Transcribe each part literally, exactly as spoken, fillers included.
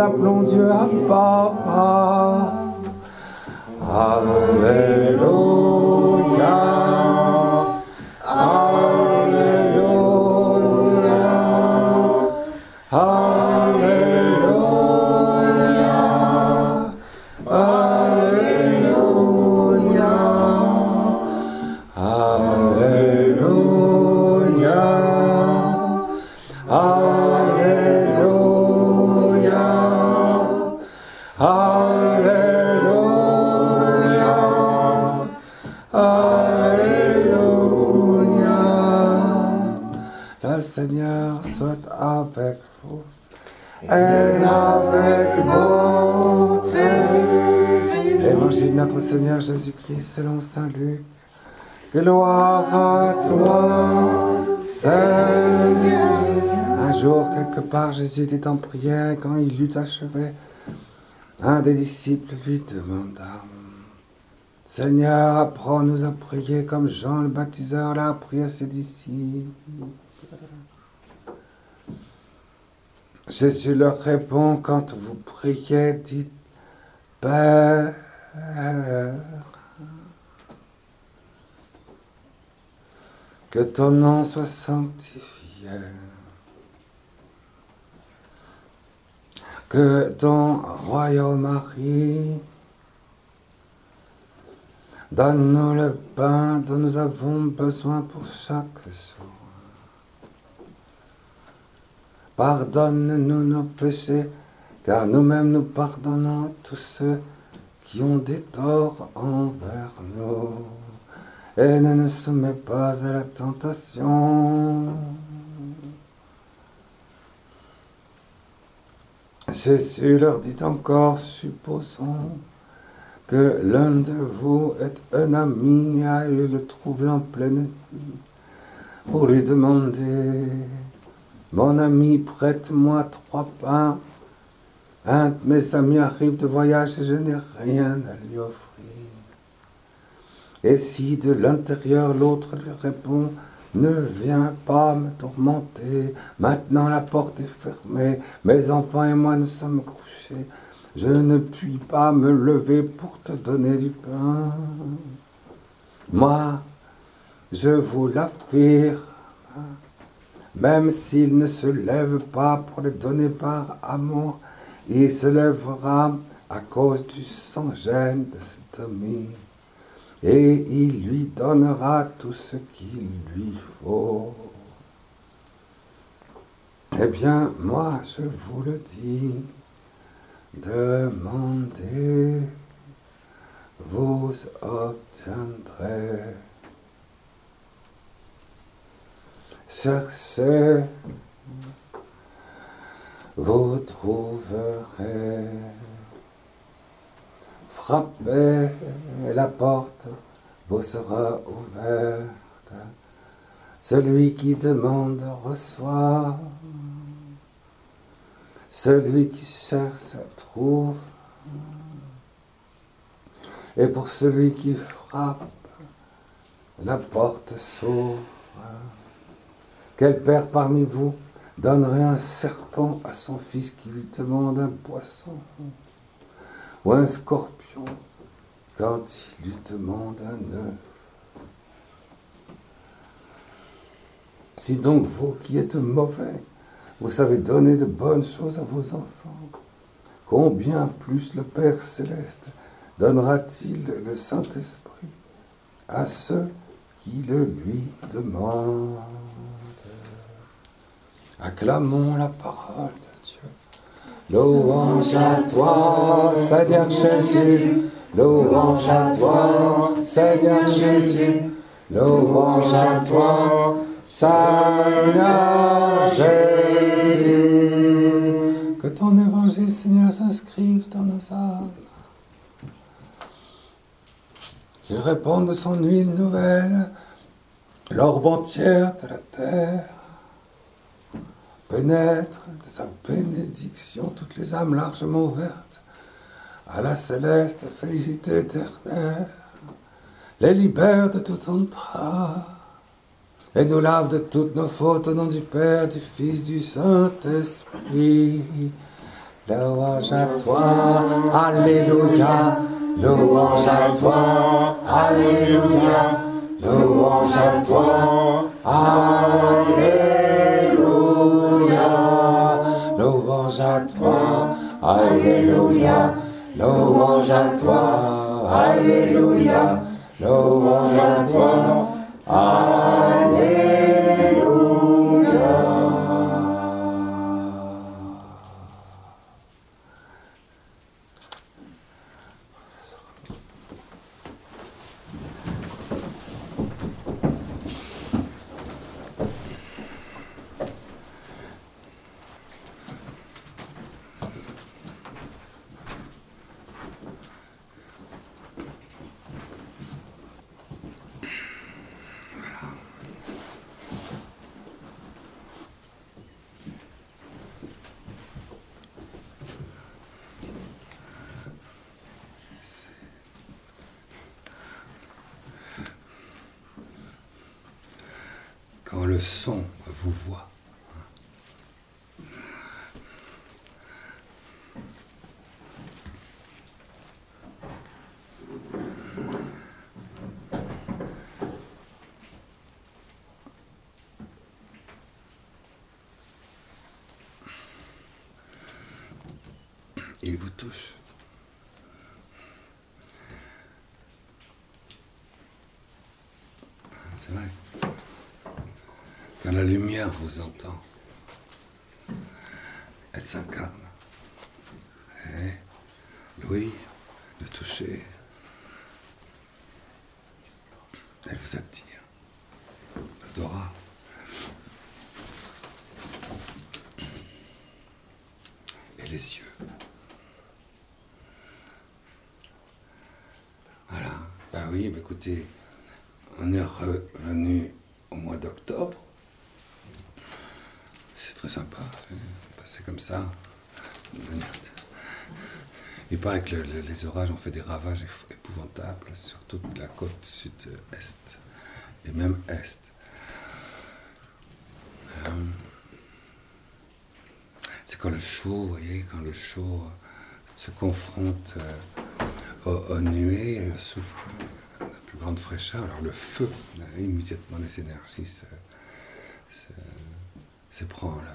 appelons Dieu Abba. Alléluia. Alléluia. Alléluia. Alléluia. Alléluia. Alléluia. Alléluia. Alléluia. Le Seigneur soit avec vous et avec votre esprit. Évangile de notre Seigneur Jésus-Christ selon saint Luc. Gloire à toi, Seigneur. Un jour, quelque part, Jésus était en prière. Quand il eut achevé, un des disciples lui demanda: Seigneur, apprends-nous à prier comme Jean le baptiseur l'a appris à ses disciples. Jésus leur répond: quand vous priez, dites Père, que ton nom soit sanctifié, que ton royaume arrive. Donne-nous le pain dont nous avons besoin pour chaque jour. Pardonne-nous nos péchés, car nous-mêmes nous pardonnons à tous ceux qui ont des torts envers nous. Et ne nous soumets pas à la tentation. Jésus leur dit encore: supposons que l'un de vous est un ami et aille le trouver en pleine nuit pour lui demander: mon ami, prête-moi trois pains. Un de mes amis arrive de voyage et je n'ai rien à lui offrir. Et si de l'intérieur l'autre lui répond: ne viens pas me tourmenter, maintenant la porte est fermée, mes enfants et moi nous sommes couchés, je ne puis pas me lever pour te donner du pain. Moi, je vous l'affirme, même s'il ne se lève pas pour le donner par amour, il se lèvera à cause du sans-gêne de cet ami, et il lui donnera tout ce qu'il lui faut. Eh bien, moi, je vous le dis, demandez, vous obtiendrez. Cherchez, vous trouverez. Frappez, et la porte vous sera ouverte. Celui qui demande reçoit. Celui qui cherche trouve. Et pour celui qui frappe, la porte s'ouvre. Quel père parmi vous donnerait un serpent à son fils qui lui demande un poisson, ou un scorpion quand il lui demande un œuf? Si donc vous qui êtes mauvais, vous savez donner de bonnes choses à vos enfants, combien plus le Père Céleste donnera-t-il le Saint-Esprit à ceux qui le lui demandent? Acclamons la parole de Dieu. Louange à toi, Seigneur Jésus. Louange à toi, Seigneur Jésus. Louange à toi, Seigneur Jésus. Que ton évangile, Seigneur, s'inscrive dans nos âmes. Qu'il réponde de son huile nouvelle, l'orbe entière de la terre. Pénètre de sa bénédiction toutes les âmes largement ouvertes à la céleste félicité éternelle, les libère de toute entrave et nous lave de toutes nos fautes au nom du Père, du Fils, du Saint-Esprit. louange à toi, alléluia, louange à toi, alléluia, louange à toi, alléluia, louange à toi, alléluia, louange à toi, alléluia, louange à toi, alléluia. Quand le son vous voit, il vous touche. C'est vrai. Quand la lumière vous entend, elle s'incarne. Et l'ouïe, le toucher, elle vous attire. L'odorat. Et les yeux. Voilà. Ben oui, ben écoutez, on est revenu au mois d'octobre. C'est très sympa, passer comme ça. Il paraît que le, le, les orages ont fait des ravages épouvantables sur toute la côte sud-est et même est. Euh, c'est quand le chaud, vous voyez, quand le chaud se confronte euh, aux, aux nuées et souffle la plus grande fraîcheur. Alors le feu, là, immédiatement les énergies se, se, se prend là.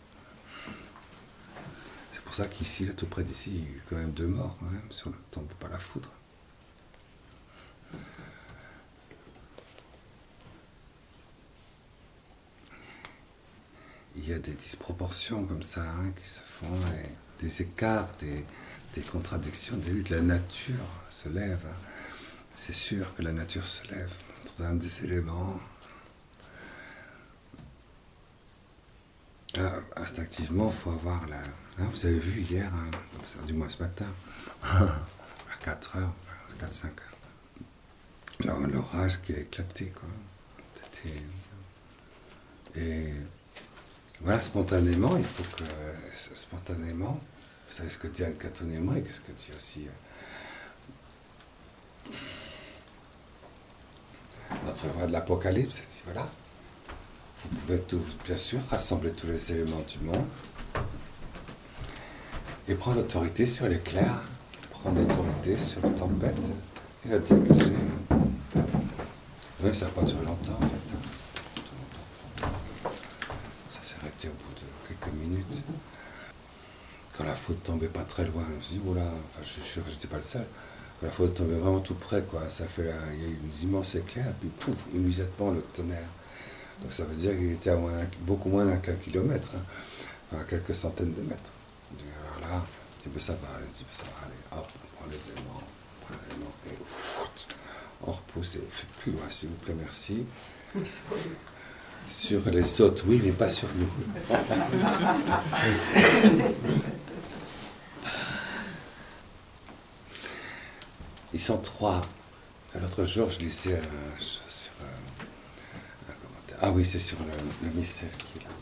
C'est pour ça qu'ici, là, tout près d'ici, il y a eu quand même deux morts, quand même, si on ne tombe pas la foudre. Il y a des disproportions comme ça hein, qui se font, et des écarts, des, des contradictions, des luttes. La nature se lève. Hein. C'est sûr que la nature se lève dans des éléments. Ah, instinctivement, il faut avoir la. Hein, vous avez vu hier, hein, du moins ce matin, à quatre heures, quatre cinq heures, l'orage qui a éclaté, quoi. C'était. Et voilà, spontanément, il faut que. Spontanément, vous savez ce que dit Anne-Catherine et ce que dit aussi. Euh, notre voix de l'Apocalypse, elle dit voilà. Vous pouvez tout, bien sûr rassembler tous les éléments du monde et prendre l'autorité sur l'éclair, prendre l'autorité sur la tempête et la diriger. Oui, ça n'a pas duré longtemps en fait. Ça s'est arrêté au bout de quelques minutes. Quand la foudre tombait pas très loin, je me suis dit, oula, enfin, je suis sûr que j'étais pas le seul. Quand la foudre tombait vraiment tout près, quoi, ça fait, il y a eu une immense éclair, puis pouf, immédiatement le tonnerre. Donc ça veut dire qu'il était à moins, beaucoup moins d'un kilomètre, hein, à quelques centaines de mètres. Alors là, tu peux ça va aller, tu peux ça va aller, hop, on prend les éléments, on prend les éléments, et ouf, on repousse et on fait plus loin, s'il vous plaît, merci. Sur les autres, oui, mais pas sur nous. Ils sont trois. L'autre jour, je lisais euh, sur euh, un commentaire. Ah oui, c'est sur le, le mystère qui est là.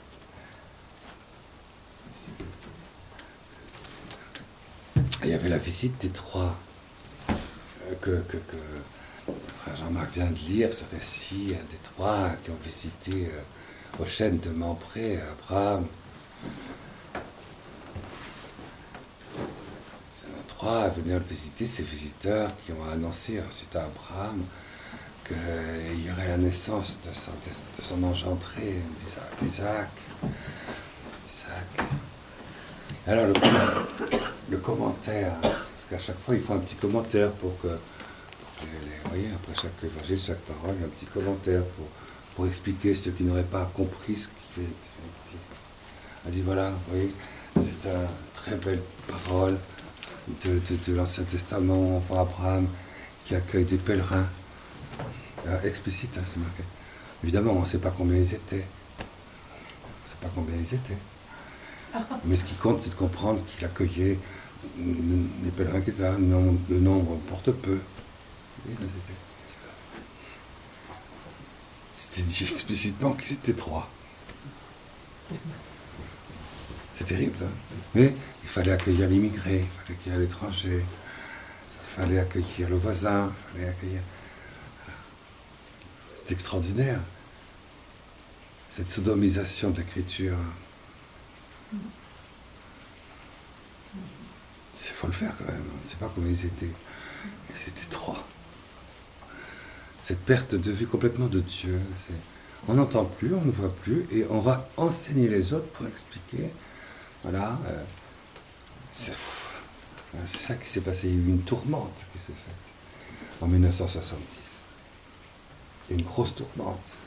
Il y avait la visite des trois euh, que, que, que frère Jean-Marc vient de lire, ce récit euh, des trois qui ont visité euh, aux chênes de Mampré, Abraham, trois venir le visiter, ces visiteurs qui ont annoncé ensuite à Abraham qu'il y aurait la naissance de son, de son engendré, d'Isaac. Isaac. Alors le, le commentaire, parce qu'à chaque fois il faut un petit commentaire pour que, pour que les, vous voyez, après chaque évangile, chaque parole, il y a un petit commentaire pour, pour expliquer ceux qui n'auraient pas compris ce qui est dit. On dit voilà, vous voyez, c'est une très belle parole de, de, de l'Ancien Testament pour Abraham qui accueille des pèlerins. Alors, explicite, hein, c'est marqué. Évidemment, on ne sait pas combien ils étaient. On ne sait pas combien ils étaient. Mais ce qui compte, c'est de comprendre qu'il accueillait les pèlerins qui étaient là. Le nombre, le nombre porte peu. Et ça, c'était. C'était dit explicitement qu'ils étaient trois. C'est terrible, hein. Mais il fallait accueillir l'immigré, il fallait accueillir l'étranger, il fallait accueillir le voisin, il fallait accueillir. C'est extraordinaire, cette sodomisation de l'écriture. Il faut le faire quand même, on ne sait pas comment ils étaient. Ils étaient trois. Cette perte de vue complètement de Dieu, c'est... on n'entend plus, on ne voit plus, et on va enseigner les autres pour expliquer. Voilà, euh, c'est, c'est ça qui s'est passé. Il y a eu une tourmente qui s'est faite en dix-neuf cent soixante-dix. Une grosse tourmente.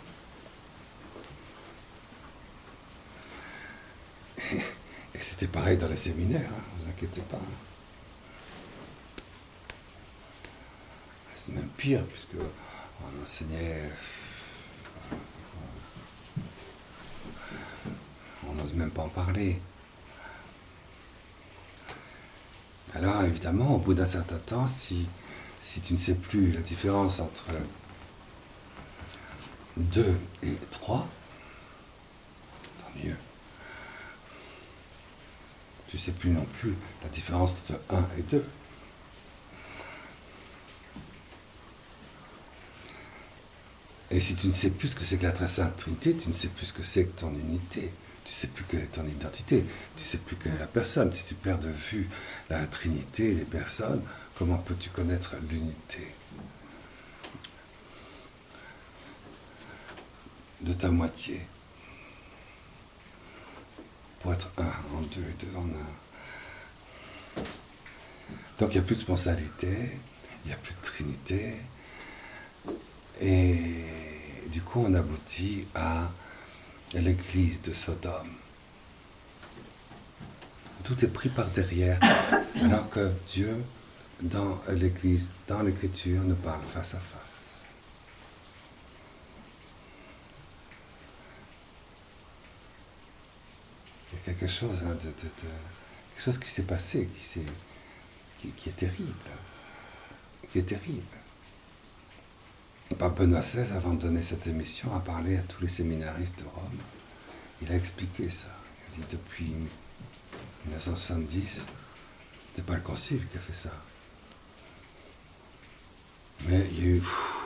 Et, et c'était pareil dans les séminaires, hein, ne vous inquiétez pas. C'est même pire, puisque on enseignait. On n'ose même pas en parler. Alors évidemment, au bout d'un certain temps, si, si tu ne sais plus la différence entre deux et trois, tant mieux. Tu ne sais plus non plus la différence entre un et deux. Et si tu ne sais plus ce que c'est que la très sainte Trinité, tu ne sais plus ce que c'est que ton unité. Tu ne sais plus quelle est ton identité, tu ne sais plus quelle est la personne. Si tu perds de vue la Trinité, les personnes, comment peux-tu connaître l'unité de ta moitié? Pour être un en deux et deux en un. Donc il n'y a plus de spontanéité, il n'y a plus de Trinité, et du coup on aboutit à l'église de Sodome. Tout est pris par derrière, alors que Dieu, dans l'église, dans l'écriture, nous parle face à face. Il y a quelque chose, hein, de, de, de, quelque chose qui s'est passé, qui, s'est, qui, qui est terrible, qui est terrible. Le pape Benoît seize, avant de donner cette émission, a parlé à tous les séminaristes de Rome. Il a expliqué ça. Il a dit depuis dix-neuf cent soixante-dix, c'est pas le concile qui a fait ça. Mais il y a eu pff,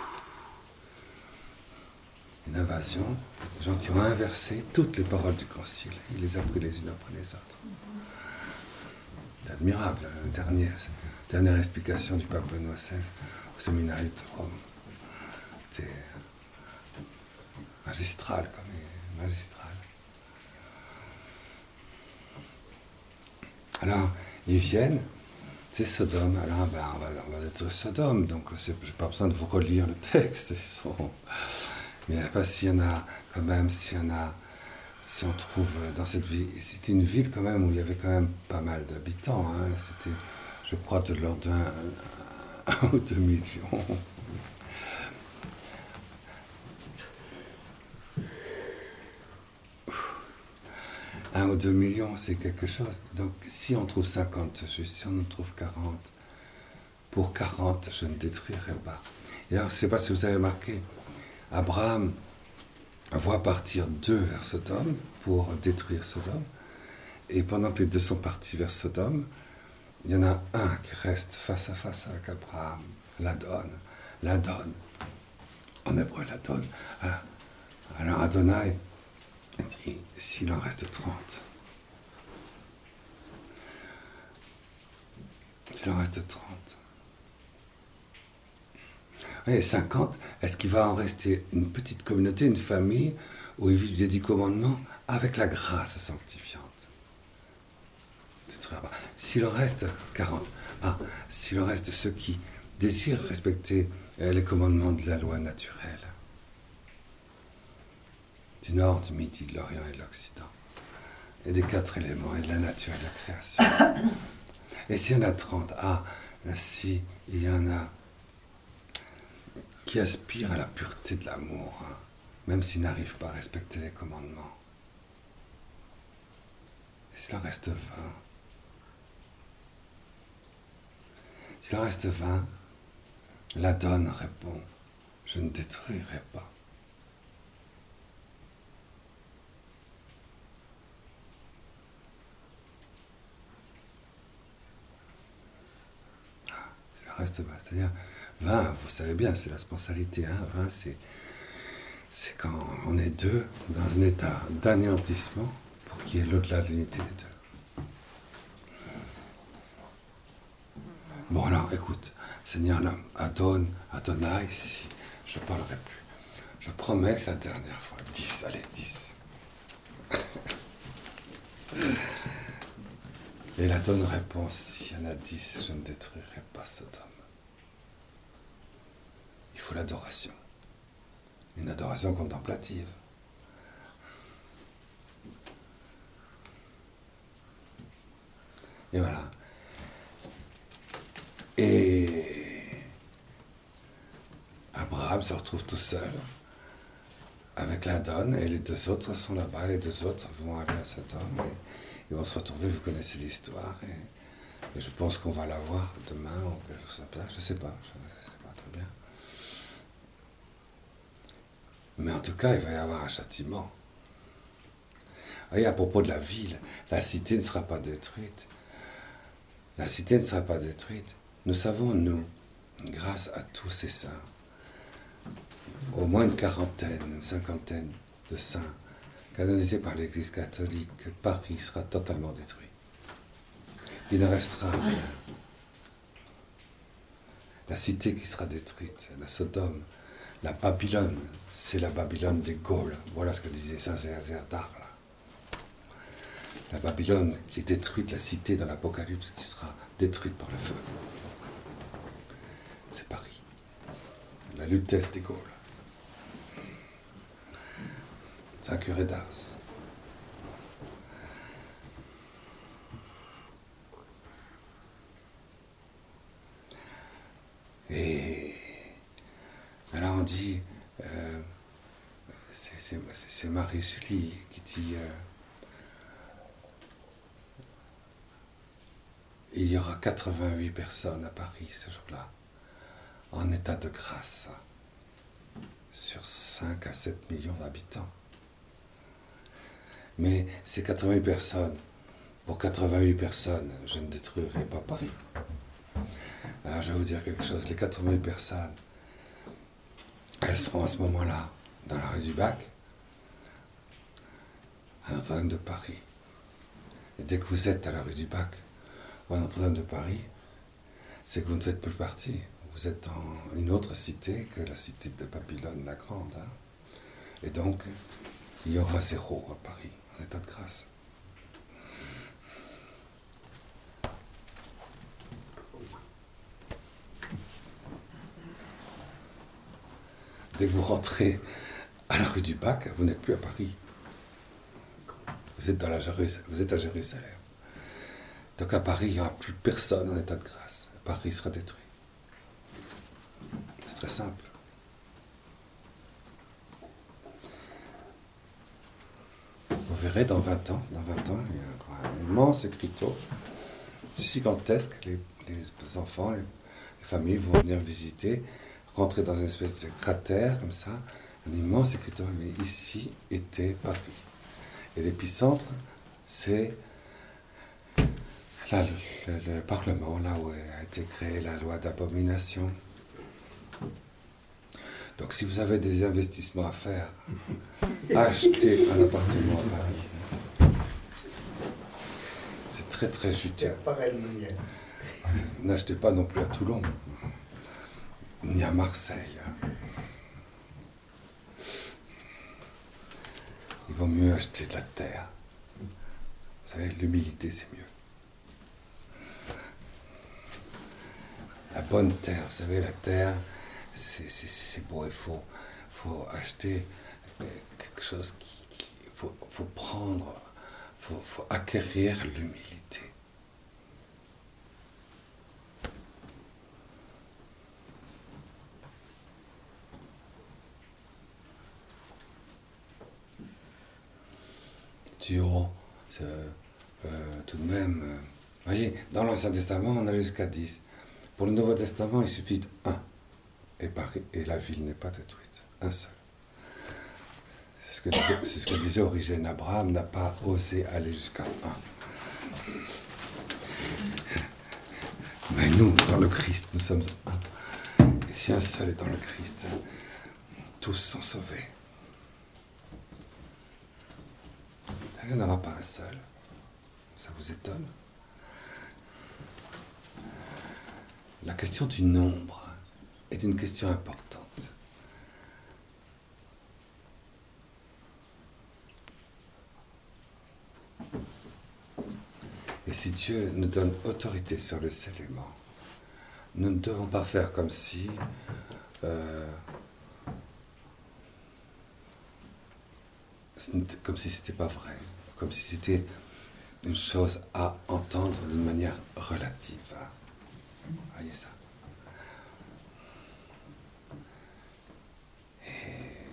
une invasion, des gens qui ont inversé toutes les paroles du concile. Il les a pris les unes après les autres. C'est admirable, la dernière, dernière explication du pape Benoît seize au séminaristes de Rome. C'est magistral, comme il est magistral. Alors, ils viennent, c'est Sodome. Alors, ben, on va, on va être Sodome, donc je n'ai pas besoin de vous relire le texte. Ils sont... Mais pas s'il y en a, quand même, s'il y en a, si on trouve dans cette ville, c'était une ville quand même où il y avait quand même pas mal d'habitants. Hein. C'était, je crois, de l'ordre d'un un ou deux millions. Un ou deux millions, c'est quelque chose. Donc, si on trouve cinquante justes, si on en trouve quarante, pour quarante, je ne détruirai pas. Et alors, je ne sais pas si vous avez remarqué, Abraham voit partir deux vers Sodome pour détruire Sodome. Et pendant que les deux sont partis vers Sodome, il y en a un qui reste face à face avec Abraham, l'Adon. L'Adon. En hébreu, l'Adon. Alors, Adonai dit, s'il en reste trente. S'il en reste trente. Et cinquante, est-ce qu'il va en rester une petite communauté, une famille, où ils vivent des dix commandements avec la grâce sanctifiante? S'il en reste quarante, ah, s'il en reste ceux qui désirent respecter les commandements de la loi naturelle, du nord, du midi, de l'orient et de l'occident, et des quatre éléments et de la nature et de la création. Et s'il y en a trente, ah, si il y en a qui aspirent à la pureté de l'amour, hein, même s'ils n'arrivent pas à respecter les commandements. Et s'il en reste vingt, s'il en reste vingt, la donne répond, je ne détruirai pas. S'il en reste vingt, c'est-à-dire vingt, vous savez bien, c'est la sponsalité, hein, vingt, c'est, c'est quand on est deux dans un état d'anéantissement pour qu'il y ait l'au-delà de l'unité des deux. Bon alors, écoute, Seigneur, Adon, Adonai, si je ne parlerai plus. Je promets que c'est la dernière fois. Dix, allez, dix. Et l'Adon répond, s'il y en a dix, je ne détruirai pas Sodome. Il faut l'adoration. Une adoration contemplative. Et voilà. Et Abraham se retrouve tout seul avec la donne et les deux autres sont là-bas. Les deux autres vont aller à Sodome et ils vont se retrouver. Vous connaissez l'histoire et, et je pense qu'on va la voir demain ou quelque chose comme ça. Je ne sais pas, je ne sais pas très bien. Mais en tout cas, il va y avoir un châtiment. Et à propos de la ville, la cité ne sera pas détruite. La cité ne sera pas détruite. Nous savons, nous, grâce à tous ces saints, au moins une quarantaine, une cinquantaine de saints canonisés par l'Église catholique, que Paris sera totalement détruit. Il ne restera rien. La cité qui sera détruite, la Sodome, la Babylone, c'est la Babylone des Gaules. Voilà ce que disait Saint Césaire d'Arles. La Babylone qui est détruite, la cité dans l'Apocalypse qui sera détruite par le feu. C'est Paris. La Lutèce des Gaules. Saint Curé d'Ars. Et alors on dit, euh, c'est, c'est, c'est Marie-Julie qui dit, euh, il y aura quatre-vingt-huit personnes à Paris ce jour-là, en état de grâce, sur cinq à sept millions d'habitants. Mais ces quatre-vingt-huit personnes, pour quatre-vingt-huit personnes, je ne détruirai pas Paris. Alors je vais vous dire quelque chose, les quatre-vingt-huit personnes, elles seront à ce moment-là dans la rue du Bac, à Notre-Dame de Paris. Et dès que vous êtes à la rue du Bac ou à Notre-Dame de Paris, c'est que vous ne faites plus partie. Vous êtes dans une autre cité que la cité de Babylone la Grande. Hein. Et donc, il y aura zéro à Paris, en état de grâce. Dès que vous rentrez à la rue du Bac, vous n'êtes plus à Paris. Vous êtes, dans la Jérus- vous êtes à Jérusalem. Donc à Paris, il n'y aura plus personne en état de grâce. Paris sera détruit. C'est très simple. Vous verrez dans vingt ans, dans vingt ans, il y a un immense écriteau, gigantesque. Les, les enfants, les, les familles vont venir visiter, rentrer dans une espèce de cratère comme ça, un immense écriteau. Mais ici était Paris. Et l'épicentre, c'est là, le, le, le Parlement, là où a été créée la loi d'abomination. Donc si vous avez des investissements à faire, achetez un appartement à Paris. C'est très très juteux. N'achetez pas non plus à Toulon, ni à Marseille. Il vaut mieux acheter de la terre. Vous savez, l'humilité, c'est mieux. La bonne terre, vous savez, la terre, c'est, c'est, c'est beau. Il faut, faut acheter quelque chose qui... Il faut, faut prendre, il faut, faut acquérir l'humilité. Tu oh, c'est, euh, tout de même... Euh, vous voyez, dans l'Ancien Testament, on allait jusqu'à dix. Pour le Nouveau Testament, il suffit d'un. Et, et la ville n'est pas détruite. Un seul. C'est ce que disait, c'est ce que disait Origène. Abraham n'a pas osé aller jusqu'à un. Mais nous, dans le Christ, nous sommes un. Et si un seul est dans le Christ, tous sont sauvés. Il n'y en aura pas un seul. Ça vous étonne? La question du nombre est une question importante. Et si Dieu nous donne autorité sur les éléments, nous ne devons pas faire comme si euh, comme si c'était pas vrai, comme si c'était une chose à entendre d'une manière relative. Vous voyez ça? Et...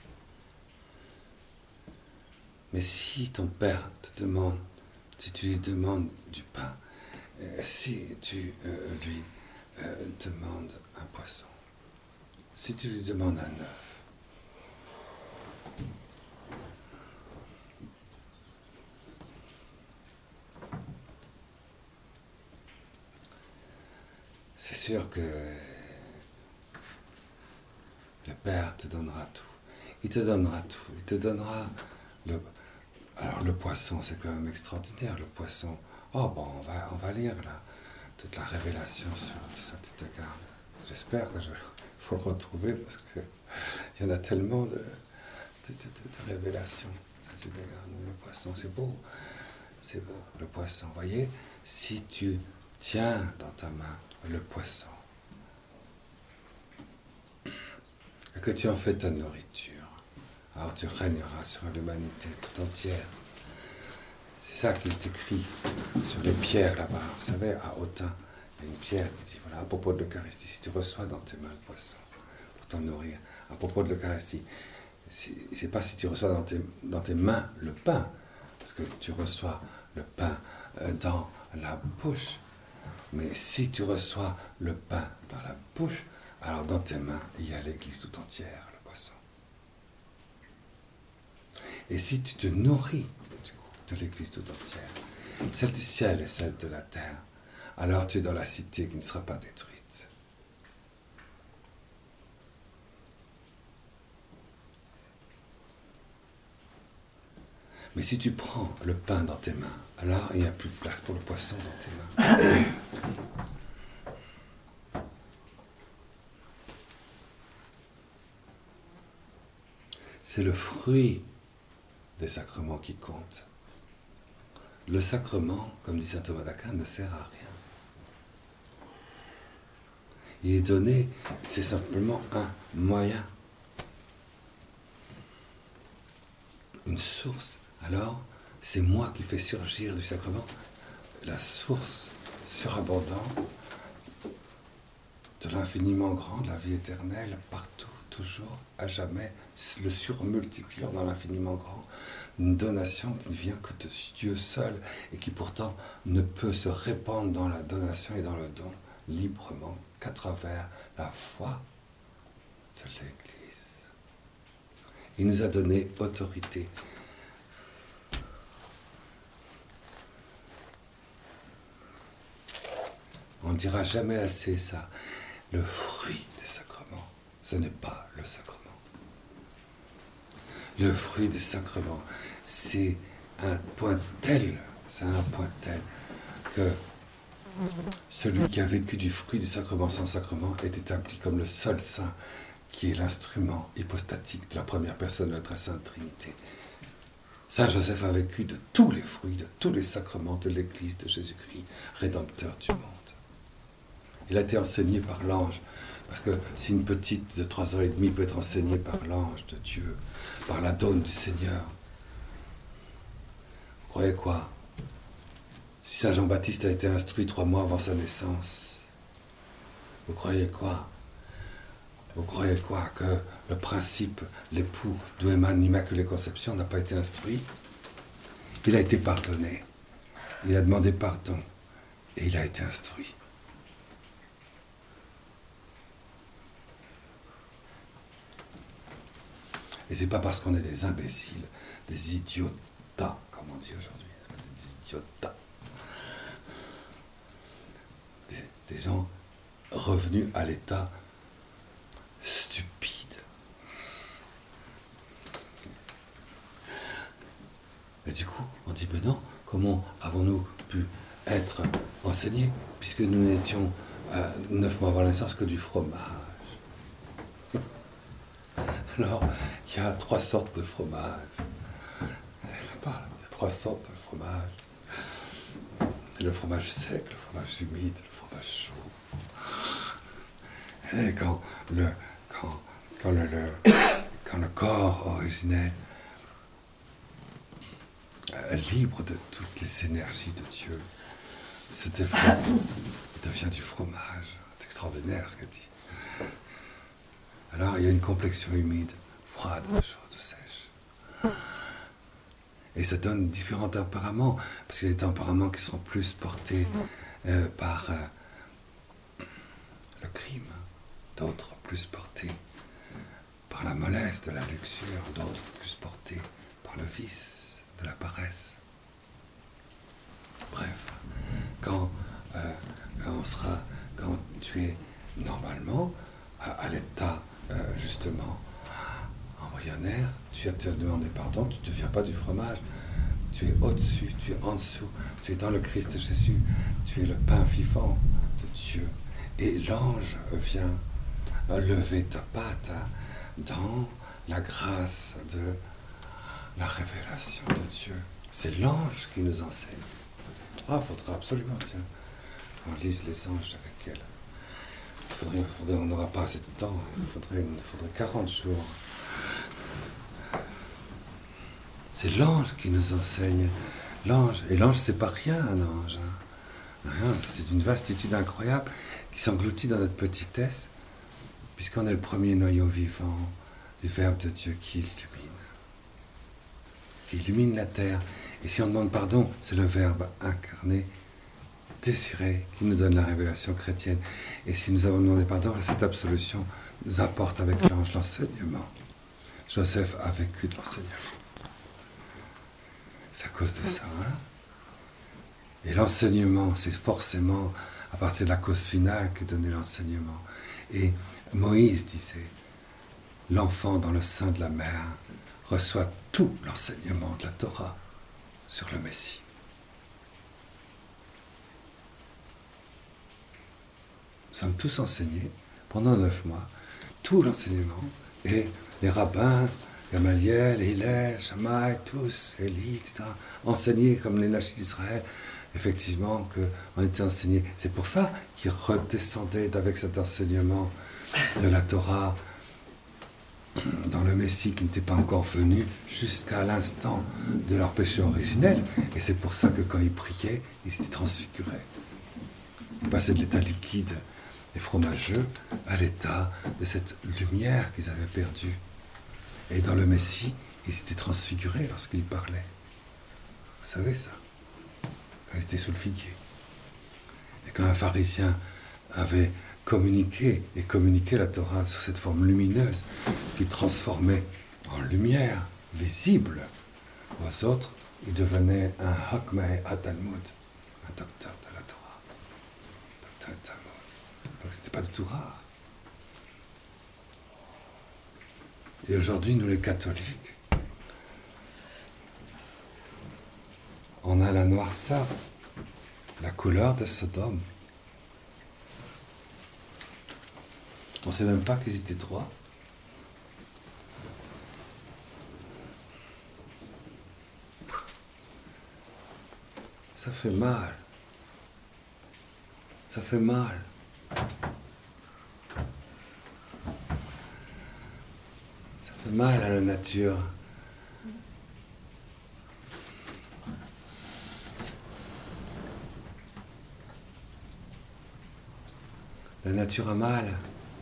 Mais si ton père te demande, si tu lui demandes du pain, euh, si tu euh, lui euh, demandes un poisson, si tu lui demandes un œuf, c'est sûr que le Père te donnera tout. Il te donnera tout. Il te donnera le... Alors le poisson, c'est quand même extraordinaire, le poisson. Oh bon, on va, on va lire là, toute la révélation sur Saint Tite-Garde. J'espère que je faut le retrouver parce que il y en a tellement de, de, de, de, de révélations. Saint Tite-Garde, le poisson, c'est beau. C'est beau, le poisson. Vous voyez, si tu tiens dans ta main le poisson, et que tu en fais ta nourriture, alors tu régneras sur l'humanité tout entière. C'est ça qui est écrit sur les pierres là-bas. Vous savez, à Autun, il y a une pierre qui dit, voilà, à propos de l'Eucharistie, si tu reçois dans tes mains le poisson pour t'en nourrir, à propos de l'Eucharistie, c'est pas si tu reçois dans tes, dans tes mains le pain, parce que tu reçois le pain dans la bouche, mais si tu reçois le pain dans la bouche, alors dans tes mains, il y a l'Église tout entière, le poisson. Et si tu te nourris du coup, de l'Église tout entière, celle du ciel et celle de la terre, alors tu es dans la cité qui ne sera pas détruite. Mais si tu prends le pain dans tes mains, alors il n'y a plus de place pour le poisson dans tes mains. C'est le fruit des sacrements qui compte. Le sacrement, comme dit saint Thomas d'Aquin, ne sert à rien. Il est donné, c'est simplement un moyen, une source. Alors, c'est moi qui fais surgir du sacrement la source surabondante de l'infiniment grand, de la vie éternelle, partout, toujours, à jamais, le surmultipliant dans l'infiniment grand, une donation qui ne vient que de Dieu seul et qui pourtant ne peut se répandre dans la donation et dans le don librement qu'à travers la foi de l'Église. Il nous a donné autorité. On ne dira jamais assez ça. Le fruit des sacrements, ce n'est pas le sacrement. Le fruit des sacrements, c'est un point tel, c'est un point tel que celui qui a vécu du fruit du sacrement sans sacrement est établi comme le seul saint qui est l'instrument hypostatique de la première personne de la très sainte Trinité. Saint Joseph a vécu de tous les fruits, de tous les sacrements de l'Église de Jésus-Christ, Rédempteur du monde. Il a été enseigné par l'ange, parce que si une petite de trois heures et demie peut être enseignée par l'ange de Dieu, par la donne du Seigneur, vous croyez quoi? Si Saint Jean-Baptiste a été instruit trois mois avant sa naissance, vous croyez quoi? Vous croyez quoi? Que le principe, l'époux d'où émane l'Immaculée Conception n'a pas été instruit? Il a été pardonné, il a demandé pardon, et il a été instruit. Et c'est pas parce qu'on est des imbéciles, des idiotas, comme on dit aujourd'hui, des idiotas, des, des gens revenus à l'état stupide. Et du coup, on dit, ben non, comment avons-nous pu être enseignés, puisque nous n'étions euh, neuf mois avant la naissance que du fromage? Alors, il y a trois sortes de fromage. Il y a trois sortes de fromage. Le fromage sec, le fromage humide, le fromage chaud. Et quand le, quand, quand le, le, quand le corps originel, euh, libre de toutes les énergies de Dieu, se développe, il devient du fromage. C'est extraordinaire ce qu'elle dit. Alors il y a une complexion humide, froide, chaude, sèche. Et ça donne différents tempéraments, parce qu'il y a des tempéraments qui sont plus portés euh, par euh, le crime, d'autres plus portés par la mollesse de la luxure, d'autres plus portés par le vice de la paresse. Bref, quand, euh, quand on sera, quand tu es normalement à, à l'état euh, justement embryonnaire, tu as te demandé pardon, tu ne deviens pas du fromage, tu es au-dessus, tu es en dessous, tu es dans le Christ Jésus, tu es le pain vivant de Dieu. Et l'ange vient lever ta patte dans la grâce de la révélation de Dieu. C'est l'ange qui nous enseigne. Ah, il faudra absolument, tiens, on lise les anges avec elle. Il faudrait, il faudrait, on n'aura pas assez de temps, il faudrait, il faudrait quarante jours. C'est l'ange qui nous enseigne. L'ange, et l'ange, c'est pas rien, un ange. Hein. Rien, c'est une vastitude incroyable qui s'engloutit dans notre petitesse, puisqu'on est le premier noyau vivant du Verbe de Dieu qui illumine. Qui illumine la terre. Et si on demande pardon, c'est le Verbe incarné, désiré, qui nous donne la révélation chrétienne. Et si nous avons demandé pardon, cette absolution nous apporte avec l'ange l'enseignement. Joseph a vécu de l'enseignement. C'est à cause de ça. Hein? Et l'enseignement, c'est forcément à partir de la cause finale qu'est donné l'enseignement. Et Moïse disait, l'enfant dans le sein de la mère reçoit tout l'enseignement de la Torah sur le Messie. Nous sommes tous enseignés pendant neuf mois, tout l'enseignement, et les rabbins, Gamaliel, Hillel, Shammai, tous, Élie, et cetera, enseignés comme les lâchis d'Israël, effectivement, qu'on était enseignés. C'est pour ça qu'ils redescendaient avec cet enseignement de la Torah dans le Messie qui n'était pas encore venu jusqu'à l'instant de leur péché originel. Et c'est pour ça que quand ils priaient, ils étaient transfigurés. Ils passaient de l'état liquide et fromageux à l'état de cette lumière qu'ils avaient perdue. Et dans le Messie, ils étaient transfigurés lorsqu'ils parlaient. Vous savez ça? Quand ils étaient sous le figuier. Et quand un pharisien avait communiqué et communiqué la Torah sous cette forme lumineuse qui transformait en lumière visible aux autres, il devenait un Hakmei Talmud, un docteur de la Torah. Docteur de Talmud. Donc c'était pas du tout rare. Et aujourd'hui, nous les catholiques, on a la noirceur la couleur de Sodome. On ne sait même pas qu'ils étaient trois. Ça fait mal. Ça fait mal. Ça fait mal à la nature. La nature a mal.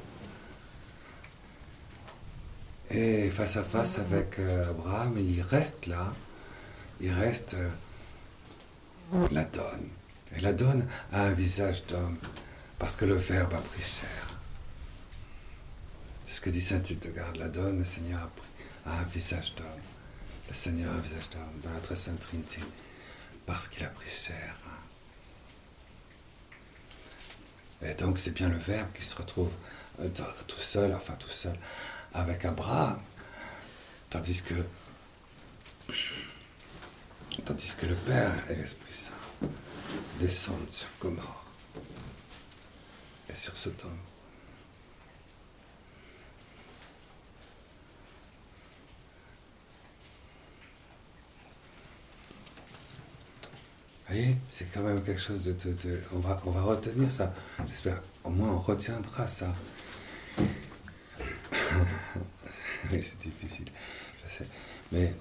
Et face à face avec euh, Abraham, il reste là. Il reste euh, la donne. Et la donne a un visage d'homme. Parce que le Verbe a pris chair. C'est ce que dit saint Hildegarde. La donne, le Seigneur a, pris, a un visage d'homme. Le Seigneur a un visage d'homme dans la très sainte Trinité. Parce qu'il a pris chair. Et donc c'est bien le Verbe qui se retrouve euh, tout seul, enfin tout seul, avec Abraham. Tandis que, tandis que le Père et l'Esprit Saint descendent sur Gomorrhe et sur Sodome. Vous voyez, c'est quand même quelque chose de... de, de on, va, on va retenir ça. J'espère, au moins on retiendra ça. Oui, c'est difficile, je sais. Mais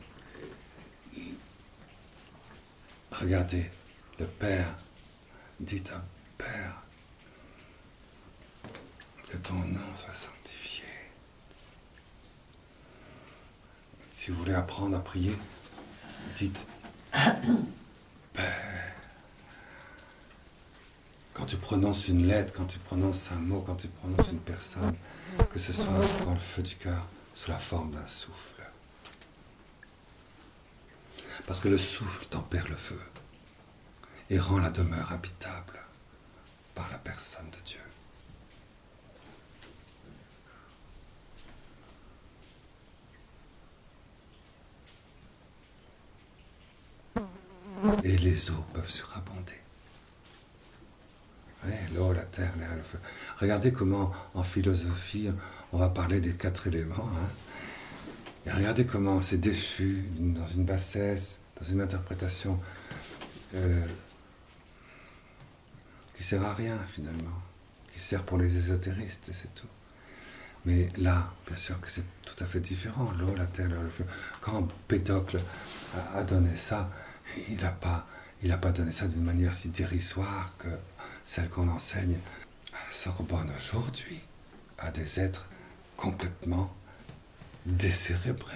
regardez, le Père dit à Père que ton nom soit sanctifié. Si vous voulez apprendre à prier, dites Père. Quand tu prononces une lettre, quand tu prononces un mot, quand tu prononces une personne, que ce soit dans le feu du cœur, sous la forme d'un souffle. Parce que le souffle tempère le feu et rend la demeure habitable par la personne de Dieu. Et les eaux peuvent surabonder. Oui, l'eau, la terre, l'air, le feu. Regardez comment, en philosophie, on va parler des quatre éléments. Hein. Et regardez comment c'est déchu dans une bassesse, dans une interprétation euh, qui sert à rien finalement, qui sert pour les ésotéristes, c'est tout. Mais là, bien sûr que c'est tout à fait différent. L'eau, la terre, l'air, le feu. Quand Empédocle a, a donné ça, il n'a pas, il n'a pas donné ça d'une manière si dérisoire que celle qu'on enseigne à Sorbonne aujourd'hui à des êtres complètement décérébrés.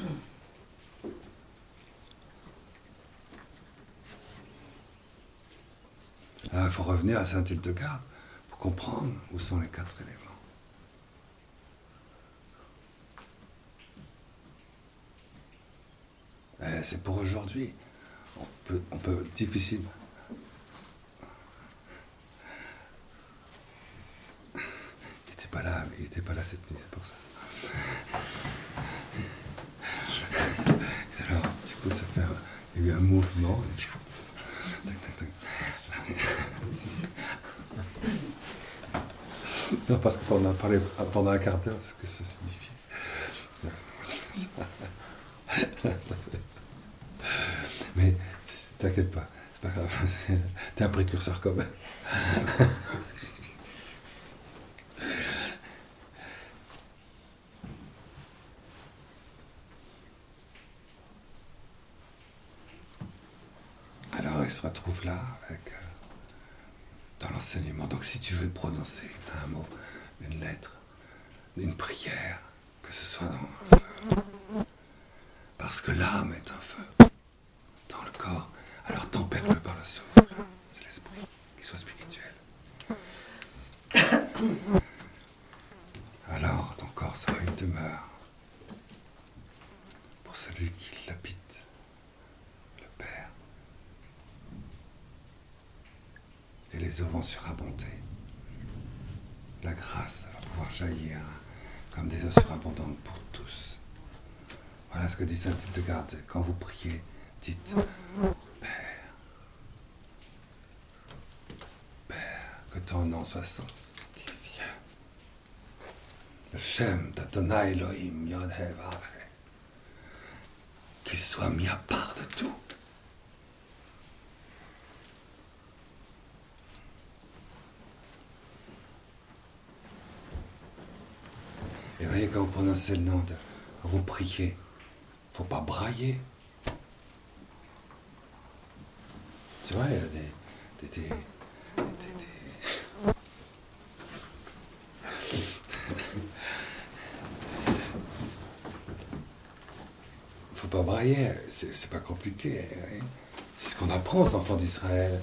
Alors il faut revenir à saint Hildegarde pour comprendre où sont les quatre éléments. Et c'est pour aujourd'hui. On peut, on peut difficilement. Il n'était pas là, il n'était pas là cette nuit, c'est pour ça. Alors, du coup, ça fait, il y a eu un mouvement. Tac, tac, tac. Non, parce qu'on a parlé pendant un quart d'heure de ce que ça signifie. Mais t'inquiète pas, c'est pas grave. T'es un précurseur quand même. Alors il se retrouve là avec euh, dans l'enseignement. Donc si tu veux prononcer un mot, une lettre, une prière, que ce soit dans le feu, parce que l'âme est un feu dans le corps, alors tempère-le par le souffle. C'est l'esprit qui soit spirituel. Alors ton corps sera une demeure pour celui qui l'habite, le Père. Et les eaux vont surabonder. La grâce va pouvoir jaillir comme des eaux surabondantes pour tous. Voilà ce que dit saint Hildegarde. Quand vous priez, dites Père. soixante, il dit viens. Le Shem d'Adonai Elohim Yod He Vav He, qu'il soit mis à part de tout. Et vous voyez, quand vous prononcez le nom, de, quand vous priez, il ne faut pas brailler. C'est vrai, il y a des... des, des, des, des... Il ne faut pas brailler, c'est, c'est pas compliqué. Hein. C'est ce qu'on apprend aux enfants d'Israël.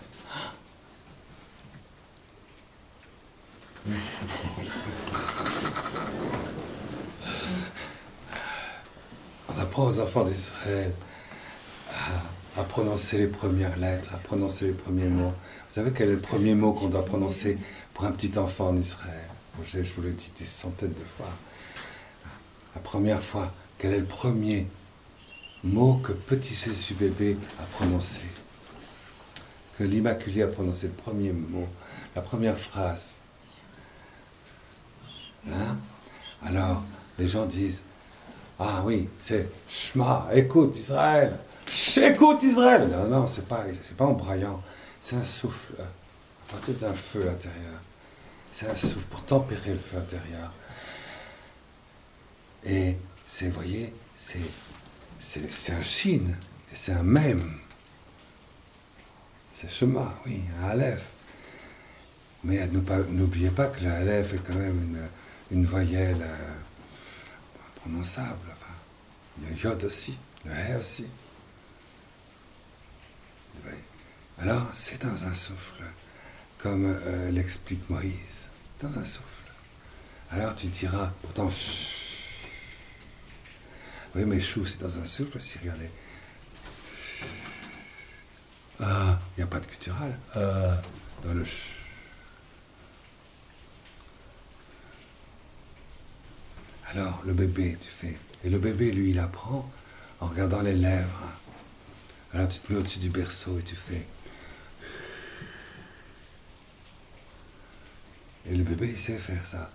On apprend aux enfants d'Israël à, à prononcer les premières lettres, à prononcer les premiers mots. Vous savez quel est le premier mot qu'on doit prononcer pour un petit enfant en Israël? Je, je vous l'ai dit des centaines de fois. La première fois, quel est le premier mot que petit Jésus bébé a prononcé? Que l'Immaculée a prononcé le premier mot, la première phrase. Hein? Alors, les gens disent, ah oui, c'est Shema, écoute Israël, écoute Israël. Non, non, c'est pas, c'est pas en braillant, c'est un souffle, à partir d'un feu intérieur. C'est un souffle pour tempérer le feu intérieur. Et c'est, vous voyez, c'est, c'est, c'est un shin, et c'est un mem. C'est Shema, oui, un aleph. Mais n'oubliez pas que le aleph est quand même une, une voyelle euh, prononçable. Enfin, le yod aussi, le he aussi. Alors, c'est dans un souffle, comme euh, l'explique Moïse, dans un souffle. Alors tu diras, pourtant, chut. Oui, mais chou, c'est dans un souffle aussi, regardez. Ah, il n'y a pas de guttural. Ah, dans le ch. Alors, le bébé, tu fais. Et le bébé, lui, il apprend en regardant les lèvres. Alors, tu te mets au-dessus du berceau et tu fais. Et le bébé, il sait faire ça.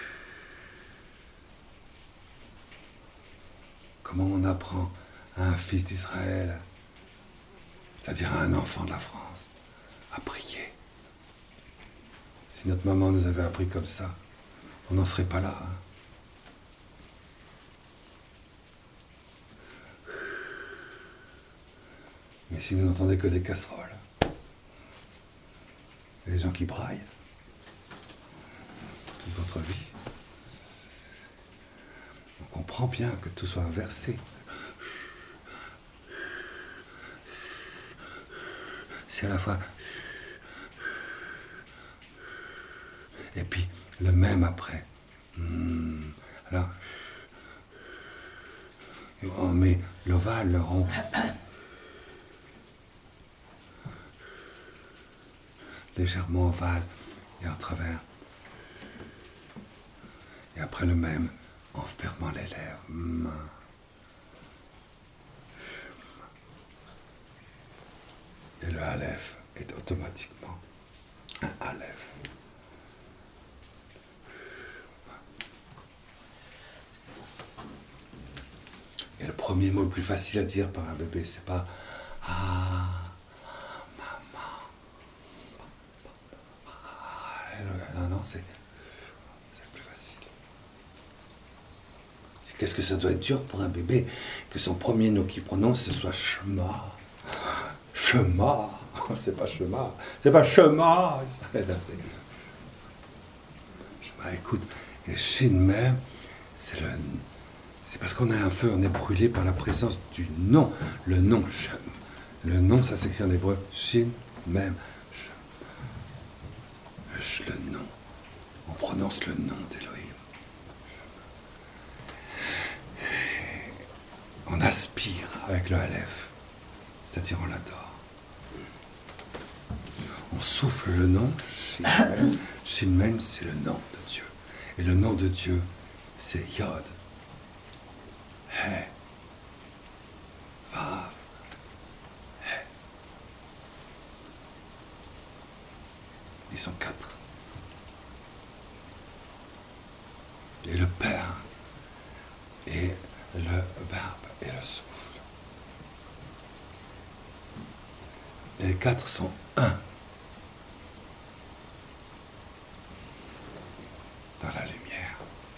Comment on apprend à un fils d'Israël, c'est-à-dire à un enfant de la France, à prier? Si notre maman nous avait appris comme ça, on n'en serait pas là. Hein. Mais si vous n'entendez que des casseroles, et les gens qui braillent toute votre vie, on comprend bien que tout soit inversé. C'est à la fois et puis le même après. Alors on met l'ovale, le rond. Légèrement ovale et en travers. Et après le même en fermant les lèvres. Et le aleph est automatiquement un aleph. Et le premier mot le plus facile à dire par un bébé, c'est pas ah, maman. Non, non, c'est, c'est le plus facile. Qu'est-ce que ça doit être dur pour un bébé que son premier mot qu'il prononce, ce soit Shema. Shema. C'est pas Shema. C'est pas Shema. Shema, écoute. Et Shin même, c'est le. C'est parce qu'on a un feu, on est brûlé par la présence du nom. Le nom, Shem. Le nom, ça s'écrit en hébreu. Shin même. Le nom. On prononce le nom d'Elohim. On aspire avec le Aleph, c'est-à-dire on l'adore. On souffle le nom, Shin-Mem. Shin-Mem, c'est le nom de Dieu. Et le nom de Dieu, c'est Yod, He, Vav, He. Ils sont quatre. et le Père, et le Verbe, et le souffle. Et les quatre sont un dans la lumière.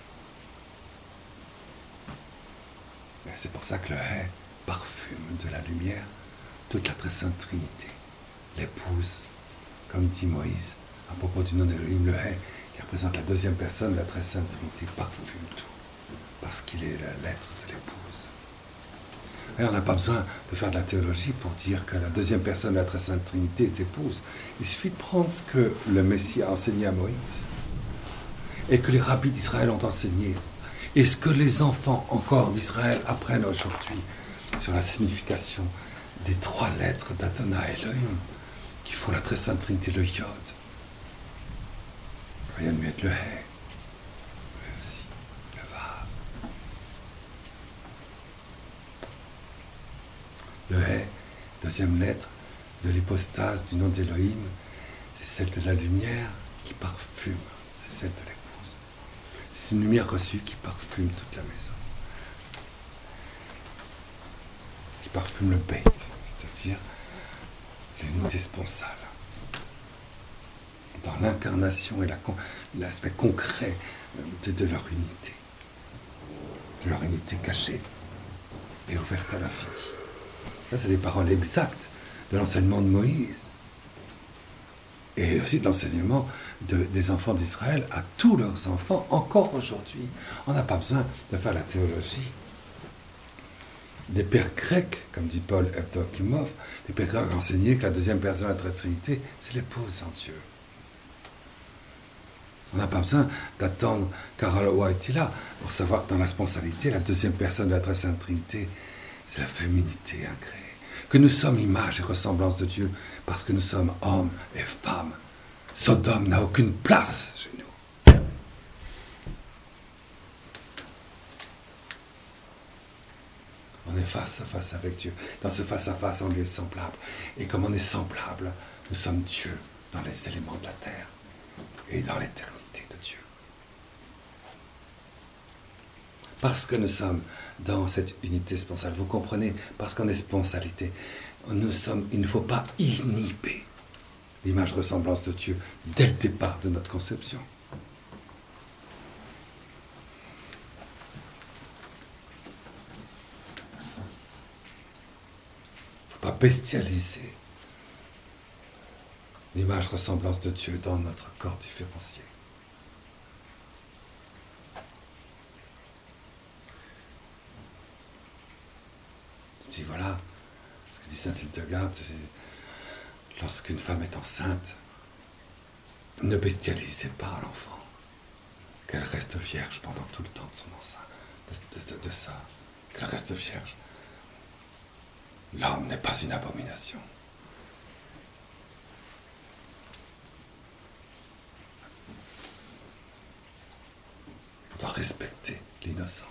Et c'est pour ça que le hais parfume de la lumière toute la très sainte Trinité. L'épouse, comme dit Moïse, à propos du nom d'Élohim, le hais, qui représente la deuxième personne de la très sainte Trinité, parfume tout, parce qu'il est la lettre de l'épouse. Et on n'a pas besoin de faire de la théologie pour dire que la deuxième personne de la très sainte Trinité est épouse. Il suffit de prendre ce que le Messie a enseigné à Moïse, et que les rabbis d'Israël ont enseigné, et ce que les enfants encore d'Israël apprennent aujourd'hui sur la signification des trois lettres d'Adonai Elohim qui font la très sainte Trinité, le Yod. Rien de mieux que le Hé, mais aussi le Vav. Le Hé, deuxième lettre de l'hypostase du nom d'Elohim, c'est celle de la lumière qui parfume, c'est celle de l'épouse. C'est une lumière reçue qui parfume toute la maison, qui parfume le Beit, c'est-à-dire l'unité sponsale, dans l'incarnation et la, l'aspect concret de, de leur unité, de leur unité cachée et ouverte à l'infini. Ça, c'est des paroles exactes de l'enseignement de Moïse et aussi de l'enseignement de, des enfants d'Israël à tous leurs enfants, encore aujourd'hui. On n'a pas besoin de faire la théologie des pères grecs, comme dit Paul Evdokimov. Les pères grecs ont enseigné que la deuxième personne de la Trinité, c'est l'épouse en Dieu. On n'a pas besoin d'attendre Karol Wojtyla pour savoir que dans la sponsalité, la deuxième personne de la très sainte Trinité, c'est la féminité incréée. Que nous sommes l'image et ressemblance de Dieu parce que nous sommes hommes et femmes. Sodome n'a aucune place chez nous. On est face à face avec Dieu. Dans ce face à face, on est semblable. Et comme on est semblable, nous sommes Dieu dans les éléments de la terre et dans l'éternité de Dieu. Parce que nous sommes dans cette unité sponsale, vous comprenez, parce qu'on est sponsalité, nous sommes, il ne faut pas inhiber l'image ressemblance de Dieu dès le départ de notre conception. Il ne faut pas bestialiser l'image ressemblance de Dieu dans notre corps différencié. Je dis voilà, ce que dit saint Hildegarde, c'est lorsqu'une femme est enceinte, ne bestialisez pas l'enfant, qu'elle reste vierge pendant tout le temps de son enceinte, de, de, de ça, qu'elle reste vierge. L'homme n'est pas une abomination. On doit respecter l'innocence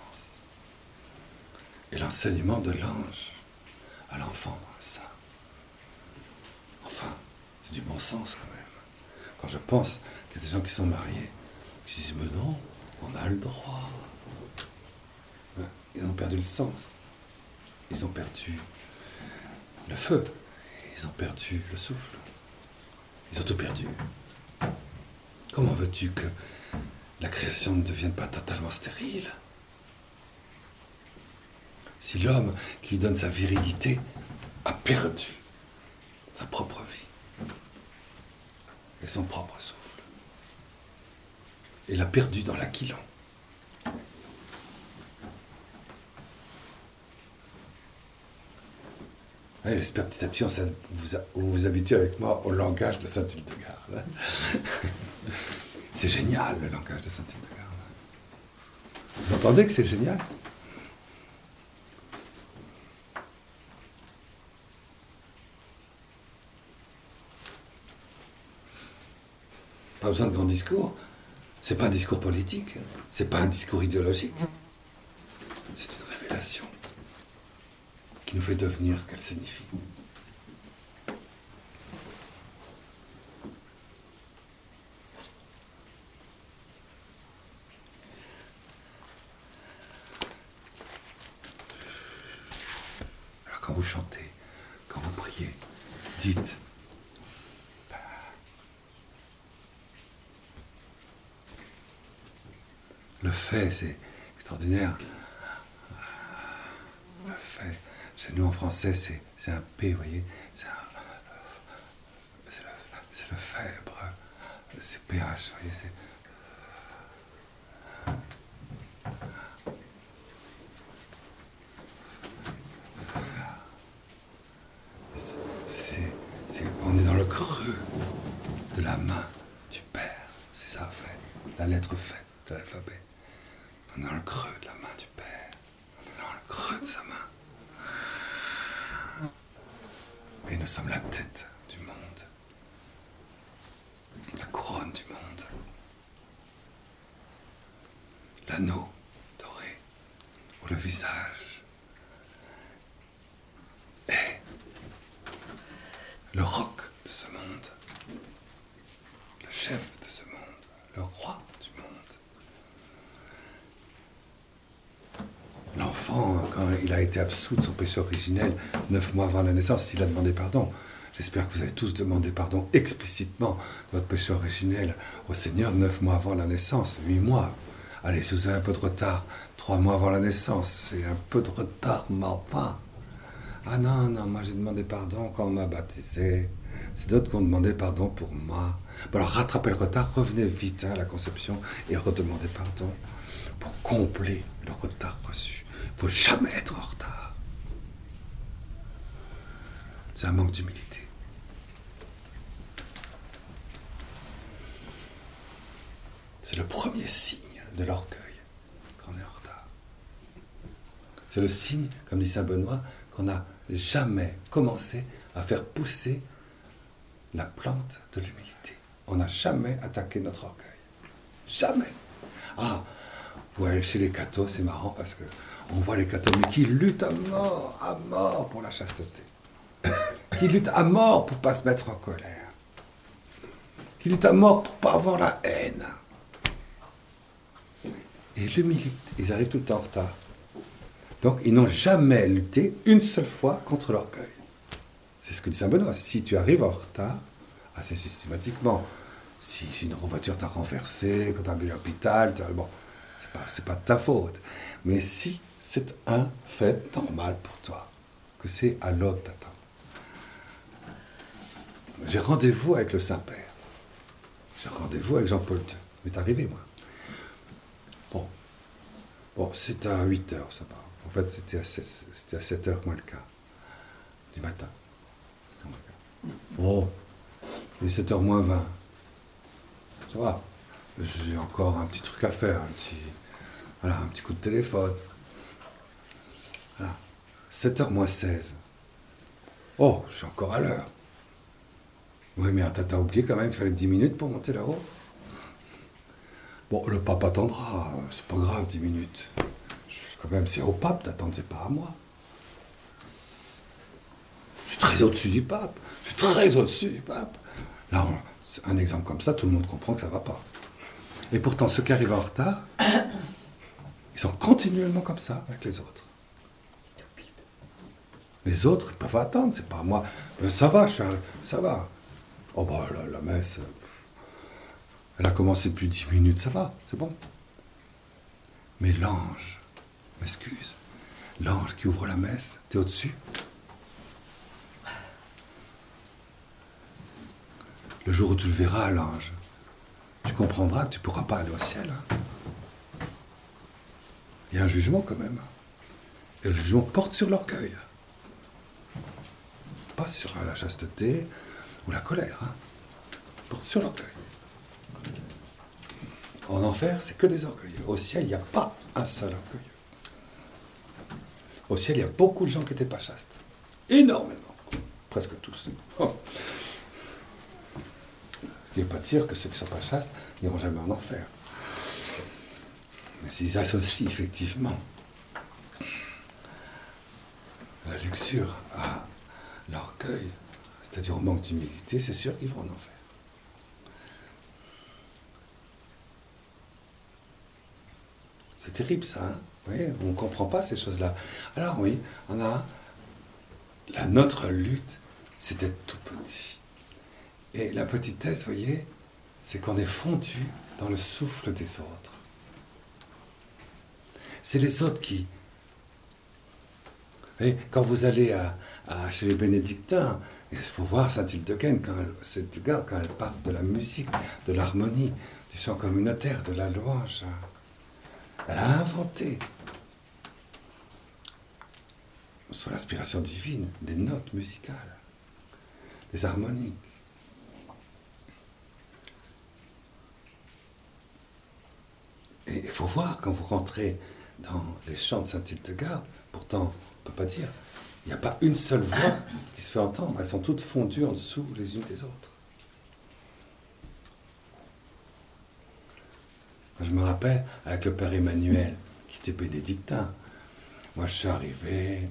et l'enseignement de l'ange à l'enfant dans ça. Enfin, c'est du bon sens quand même. Quand je pense qu'il y a des gens qui sont mariés, qui disent, mais non, on a le droit. Ils ont perdu le sens. Ils ont perdu le feu. Ils ont perdu le souffle. Ils ont tout perdu. Comment veux-tu que la création ne devienne pas totalement stérile ? Si l'homme qui lui donne sa virilité a perdu sa propre vie et son propre souffle, et l'a perdu dans l'aquilon. Ouais, j'espère petit à petit on vous, vous vous habituez avec moi au langage de saint Hildegarde. C'est génial le langage de saint Hildegarde. Vous entendez que c'est génial ? Pas besoin de grands discours. C'est pas un discours politique. C'est pas un discours idéologique. C'est une révélation qui nous fait devenir ce qu'elle signifie. chantez, quand vous priez, dites le fait, c'est extraordinaire. Le fait, chez nous en français, c'est, c'est un P, vous voyez, c'est, un, c'est, le, c'est le faible, c'est P H, vous voyez, c'est. C'est, c'est, on est dans le creux de la main du Père, c'est ça, fait, la lettre fait de l'alphabet. On est dans le creux de la main du Père, on est dans le creux de sa main. Et nous sommes la tête du monde, la couronne du monde, l'anneau doré, ou le visage est le roc de ce monde, le chef de ce monde, le roi du monde. L'enfant, quand il a été absous de son péché originel, neuf mois avant la naissance, il a demandé pardon. J'espère que vous avez tous demandé pardon explicitement de votre péché originel au Seigneur neuf mois avant la naissance, huit mois. Allez, si vous avez un peu de retard, trois mois avant la naissance, c'est un peu de retard, mais enfin. Ah non, non, moi j'ai demandé pardon quand on m'a baptisé. C'est d'autres qui ont demandé pardon pour moi. Bon, alors rattrapez le retard, revenez vite hein, à la conception et redemandez pardon pour combler le retard reçu. Il ne faut jamais être en retard. C'est un manque d'humilité. C'est le premier signe de l'orgueil quand on est en retard. C'est le signe, comme dit saint Benoît, qu'on n'a jamais commencé à faire pousser la plante de l'humilité. On n'a jamais attaqué notre orgueil. Jamais. Ah, vous allez chez les cathos, c'est marrant parce que on voit les cathos, mais qui luttent à mort, à mort pour la chasteté. Qui luttent à mort pour ne pas se mettre en colère. Qui luttent à mort pour ne pas avoir la haine. Et l'humilité, ils arrivent tout le temps en retard. Donc, ils n'ont jamais lutté une seule fois contre l'orgueil. C'est ce que dit saint Benoît. Si tu arrives en retard, assez systématiquement, si, si une voiture t'a renversé, quand tu as mis à l'hôpital, bon, c'est pas, c'est pas de ta faute. Mais si c'est un fait normal pour toi, que c'est à l'autre d'attendre. J'ai rendez-vous avec le Saint-Père. J'ai rendez-vous avec Jean-Paul deux. Il m'est arrivé, moi. Bon. Bon, c'est à huit heures, ça va. En fait, c'était à, c'était à sept heures moins le quart du matin. Bon, il est sept heures moins vingt. Ça va. J'ai encore un petit truc à faire, un petit, voilà, un petit coup de téléphone. Voilà. sept heures moins seize. Oh, je suis encore à l'heure. Oui, mais t'as oublié quand même, il fallait dix minutes pour monter là-haut. Bon, le pape attendra, c'est pas grave, dix minutes. Quand même, c'est au pape d'attendre, c'est pas à moi. Je suis très au-dessus du pape. Je suis très au-dessus du pape. Là, on, un exemple comme ça, tout le monde comprend que ça va pas. Et pourtant, ceux qui arrivent en retard, ils sont continuellement comme ça avec les autres. Les autres, ils peuvent attendre, c'est pas à moi. Euh, ça va, je suis un, ça va. Oh bah la, la messe, elle a commencé depuis dix minutes, ça va, c'est bon. Mais l'ange, m'excuse, l'ange qui ouvre la messe, t'es au-dessus. Le jour où tu le verras, l'ange, tu comprendras que tu ne pourras pas aller au ciel. Il y a un jugement quand même. Et le jugement porte sur l'orgueil. Pas sur la chasteté ou la colère. Hein. Porte sur l'orgueil. En enfer, c'est que des orgueilleux. Au ciel, il n'y a pas un seul orgueilleux. Au ciel, il y a beaucoup de gens qui n'étaient pas chastes. Énormément. Presque tous. Oh. Ce qui ne veut pas dire que ceux qui ne sont pas chastes n'iront jamais en enfer. Mais s'ils associent effectivement la luxure à l'orgueil, c'est-à-dire au manque d'humilité, c'est sûr qu'ils vont en enfer. C'est terrible ça, hein. Vous voyez, on ne comprend pas ces choses-là. Alors oui, on a la, notre lutte, c'est d'être tout petit. Et la petitesse, vous voyez, c'est qu'on est fondu dans le souffle des autres. C'est les autres qui... Vous voyez, quand vous allez à, à, chez les bénédictins, il faut voir Sainte Hildegarde quand elle, quand elle parle de la musique, de l'harmonie, du chant communautaire, de la louange. Elle a inventé, sous l'inspiration divine, des notes musicales, des harmoniques. Et il faut voir, quand vous rentrez dans les chants de Sainte Hildegarde, pourtant, on ne peut pas dire, il n'y a pas une seule voix qui se fait entendre, elles sont toutes fondues en dessous les unes des autres. Je me rappelle, avec le père Emmanuel, qui était bénédictin, moi je suis arrivé,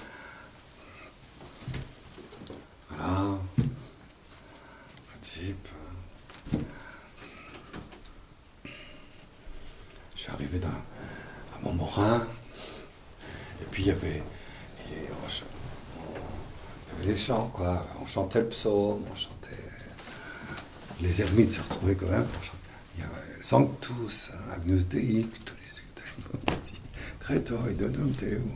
voilà, un type, je suis arrivé dans, à Montmorin, et puis il y avait, il y avait les chants, quoi, on chantait le psaume, on chantait, les ermites se retrouvaient quand même, il y avait Sanctus, Agnus Dei, Credo, Idonum Deum.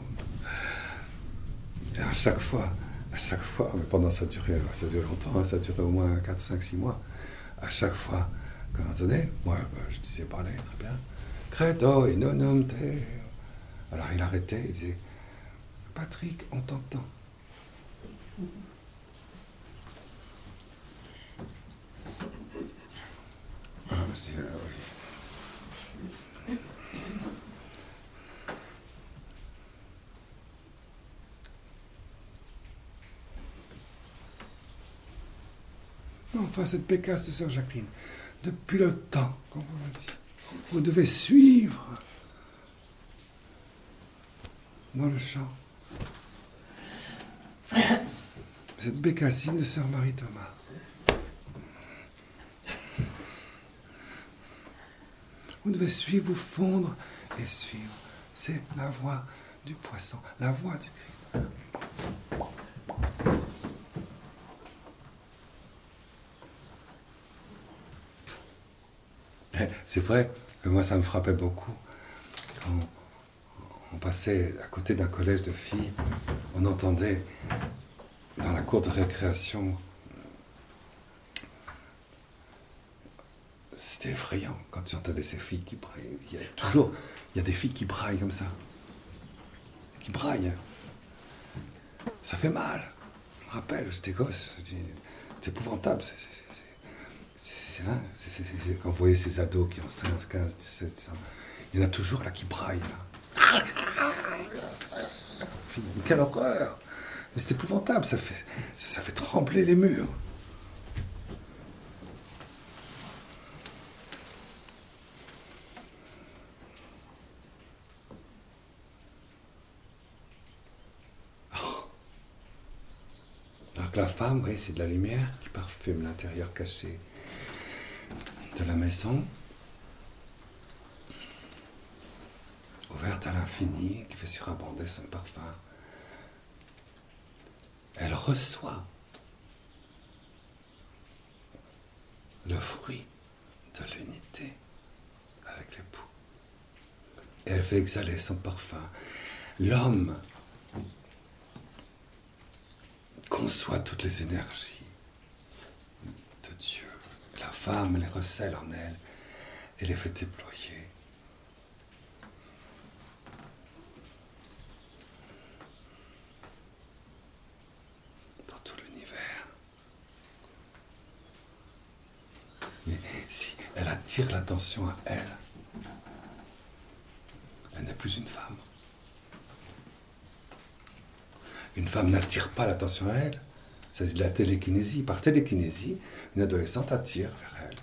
Et à chaque fois, à chaque fois, mais pendant ça durait, ça durait longtemps, ça durait au moins quatre, cinq, six mois. À chaque fois qu'on entendait, moi je disais parler très bien, Credo, Idonum Deum. Alors il arrêtait, il disait, Patrick, on t'entend. Ah, c'est, euh, oui. Non, enfin, cette pécasse de sœur Jacqueline, depuis le temps, comme vous l'avez dit, vous devez suivre dans le chant cette bécassine de sœur Marie-Thomas. Vous devez suivre, vous fondre et suivre. C'est la voix du poisson, la voix du Christ. C'est vrai que moi ça me frappait beaucoup quand on passait à côté d'un collège de filles, on entendait dans la cour de récréation, c'était effrayant quand tu entendais ces filles qui braillent. Il y a toujours, il y a des filles qui braillent comme ça, qui braillent. Ça fait mal. Je me rappelle, j'étais gosse, c'est épouvantable. C'est, c'est, c'est, c'est, hein, c'est, c'est, c'est, quand vous voyez ces ados qui ont seize, quinze, dix-sept ans, il y en a toujours là qui braillent. Là. Quelle horreur! Mais c'est épouvantable, ça fait, ça fait trembler les murs. Alors que la femme, oui, c'est de la lumière qui parfume l'intérieur caché de la maison, ouverte à l'infini, qui fait surabonder son parfum. Elle reçoit le fruit de l'unité avec l'époux. Et elle fait exhaler son parfum. L'homme conçoit toutes les énergies de Dieu. La femme les recèle en elle et les fait déployer. Dans tout l'univers. Mais si elle attire l'attention à elle, elle n'est plus une femme. Une femme n'attire pas l'attention à elle. C'est de la télékinésie. Par télékinésie, une adolescente attire vers elle.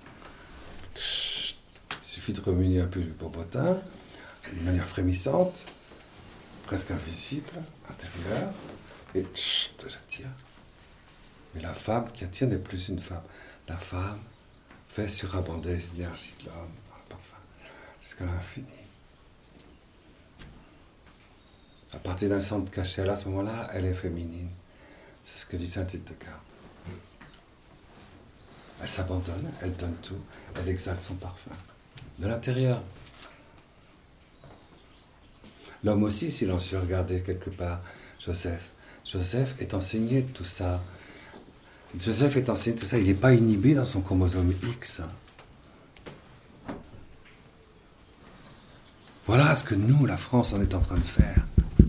Il suffit de remuer un peu le bobotin, d'une manière frémissante, presque invisible, intérieure, et j'attire. Mais la femme qui attire n'est plus une femme. La femme fait surabonder les énergies de l'homme dans le parfum, jusqu'à l'infini. À partir d'un centre caché, à ce moment-là, elle est féminine. C'est ce que dit saint Hildegard. Elle s'abandonne, elle donne tout, elle exhale son parfum. De l'intérieur. L'homme aussi silencieux, regardez quelque part Joseph. Joseph est enseigné tout ça. Joseph est enseigné tout ça, il n'est pas inhibé dans son chromosome X. Voilà ce que nous, la France, on est en train de faire.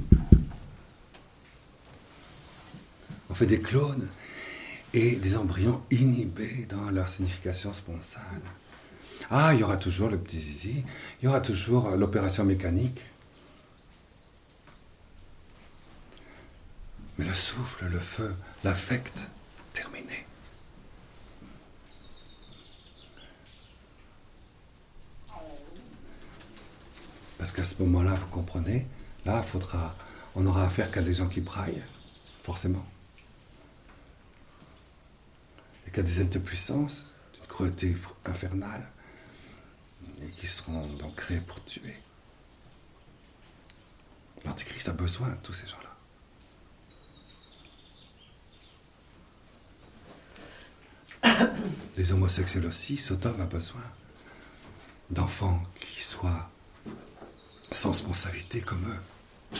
On fait des clones et des embryons inhibés dans leur signification sponsale. Ah, il y aura toujours le petit zizi, il y aura toujours l'opération mécanique. Mais le souffle, le feu, l'affect, terminé. Parce qu'à ce moment-là, vous comprenez, là, faudra, on aura affaire qu'à des gens qui braillent, forcément. Et qu'à des êtres de puissance, d'une cruauté infernale, et qui seront donc créés pour tuer. L'Antichrist a besoin de tous ces gens-là. Les homosexuels aussi, Sodome a besoin d'enfants qui soient sans responsabilité comme eux.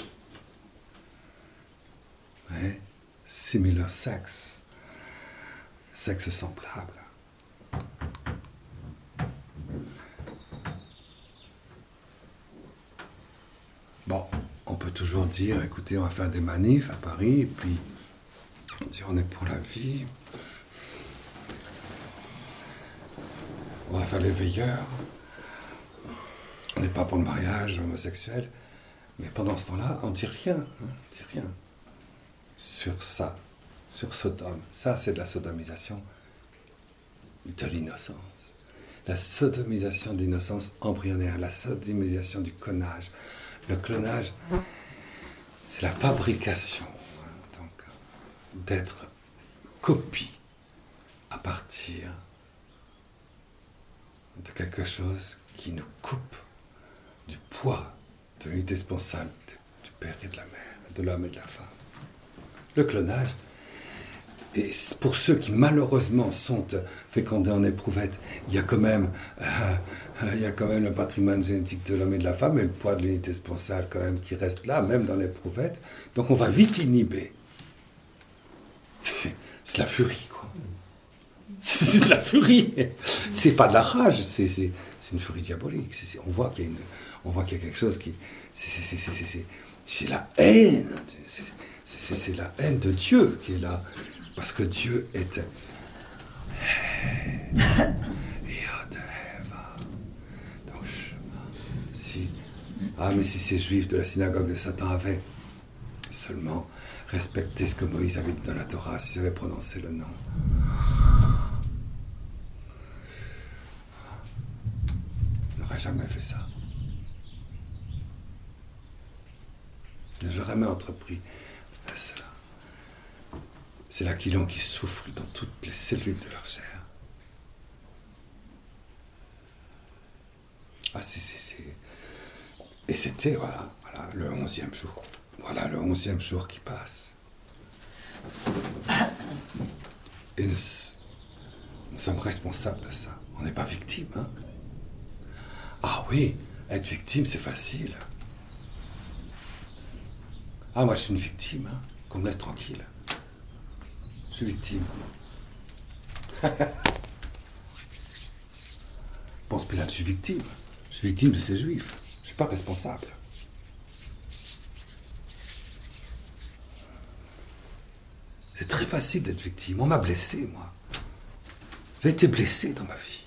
Ouais, similar sex, sexe semblable. Bon, on peut toujours dire, écoutez, on va faire des manifs à Paris, et puis on dit on est pour la vie. On va faire les veilleurs. On n'est pas pour le mariage homosexuel. Mais pendant ce temps-là, on ne dit rien. Hein, on ne dit rien. Sur ça, sur Sodome. Ça, c'est de la sodomisation de l'innocence. La sodomisation d'innocence embryonnaire. La sodomisation du clonage. Le clonage, c'est la fabrication hein, donc, d'être copie à partir de quelque chose qui nous coupe du poids de l'unité sponsale du père et de la mère, de l'homme et de la femme. Le clonage, et pour ceux qui malheureusement sont fécondés en éprouvette, il y a quand même, euh, il y a quand même le patrimoine génétique de l'homme et de la femme et le poids de l'unité sponsale quand même qui reste là, même dans l'éprouvette. Donc on va vite inhiber. C'est, c'est la furie, quoi. C'est de la furie. C'est pas de la rage, c'est, c'est, c'est une furie diabolique. C'est, c'est, on, voit qu'il y a une, on voit qu'il y a quelque chose qui. C'est, c'est, c'est, c'est, c'est, c'est la haine. C'est, c'est, c'est la haine de Dieu qui est là. Parce que Dieu est. Donc, si. Ah, mais si ces juifs de la synagogue de Satan avaient seulement respecté ce que Moïse avait dit dans la Torah, s'ils avaient prononcé le nom. Jamais fait ça. Je n'ai jamais entrepris cela. C'est l'aquilon qui souffle dans toutes les cellules de leur chair. Ah, c'est, c'est, c'est. Et c'était, voilà, voilà, le onzième jour. Voilà le onzième jour qui passe. Et nous, nous sommes responsables de ça. On n'est pas victimes, hein. Ah oui, être victime, c'est facile. Ah, moi, je suis une victime, hein, qu'on me laisse tranquille. Je suis victime. Pense Pilate, je suis victime. Je suis victime de ces juifs. Je ne suis pas responsable. C'est très facile d'être victime. On m'a blessé, moi. J'ai été blessé dans ma vie.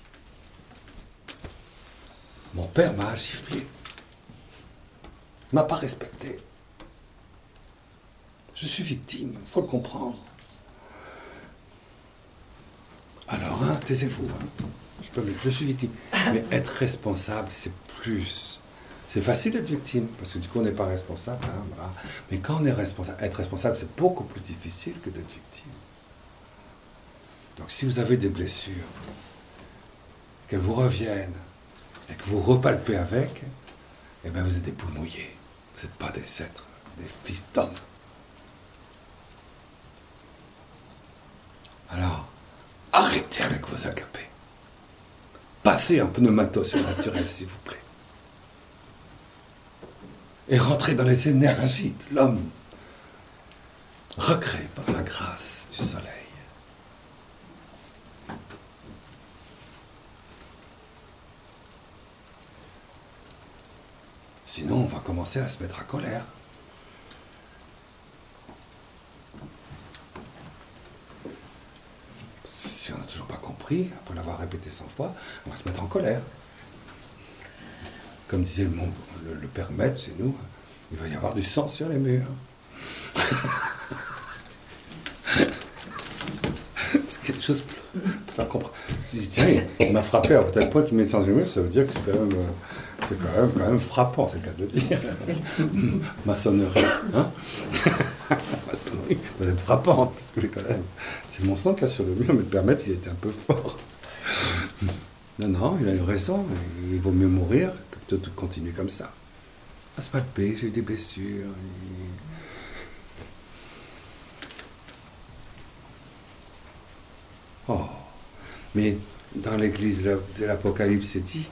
Mon père m'a giflé. Il ne m'a pas respecté. Je suis victime, il faut le comprendre. Alors, hein, taisez-vous. Hein. Je, peux, je suis victime. Mais être responsable, c'est plus. C'est facile d'être victime, parce que du coup, on n'est pas responsable. Hein, voilà. Mais quand on est responsable, être responsable, c'est beaucoup plus difficile que d'être victime. Donc, si vous avez des blessures, qu'elles vous reviennent, et que vous repalpez avec, eh bien, vous êtes des poules mouillées. Vous n'êtes pas des êtres des fils d'hommes. Alors, arrêtez avec vos agapés. Passez un pneumato surnaturel, s'il vous plaît. Et rentrez dans les énergies de l'homme, recréé par la grâce du soleil. Sinon, on va commencer à se mettre à colère. Si on n'a toujours pas compris, après l'avoir répété cent fois, on va se mettre en colère. Comme disait mon, le, le père Maître chez nous, il va y avoir du sang sur les murs. C'est quelque chose pas comprendre. Si, tiens, il m'a frappé à tel point qu'il met le sang sur les murs, ça veut dire que c'est quand même, c'est quand même, quand même frappant, c'est le cas de le dire. Maçonnerie, hein. Maçonnerie doit être frappante, parce que quand même, c'est mon sang qu'il y a sur le mur, mais le père Maître, il était un peu fort. Non, non, il a une raison, il vaut mieux mourir que de tout continuer comme ça. Ah, c'est pas de paix, j'ai eu des blessures. Et... Oh, mais dans l'église de l'Apocalypse, c'est dit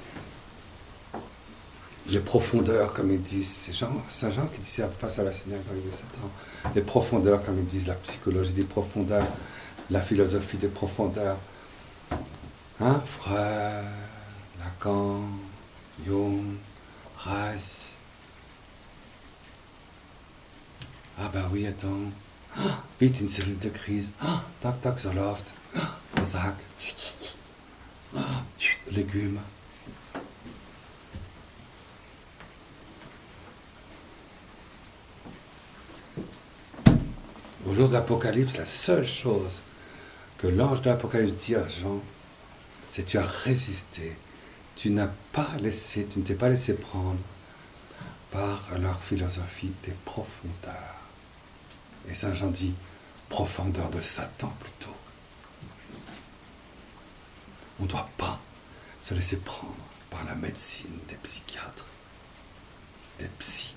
les profondeurs, comme ils disent, c'est Jean, Saint Jean qui dit ça face à la synagogue de Satan, les profondeurs, comme ils disent, la psychologie des profondeurs, la philosophie des profondeurs. Hein, Freud, Lacan, Jung, Reis. Ah bah oui, attends. Ah, vite, une cellule de crise. Ah, tac, tac, Zoloft. Ah, Prozac. Ah, légumes. Au jour de l'Apocalypse, la seule chose que l'ange de l'Apocalypse dit à Jean, c'est tu as résisté, tu n'as pas laissé, tu ne t'es pas laissé prendre par leur philosophie des profondeurs. Et Saint Jean dit profondeur de Satan plutôt. On ne doit pas se laisser prendre par la médecine des psychiatres, des psys.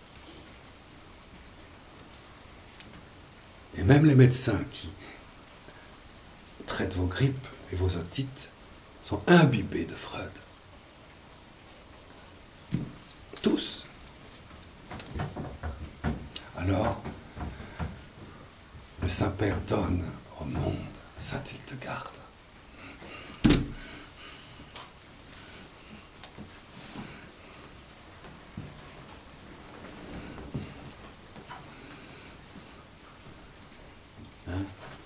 Et même les médecins qui traitent vos grippes et vos otites sont imbibés de Freud. Tous. Alors, le Saint-Père donne au monde Saint Hildegarde. Hein?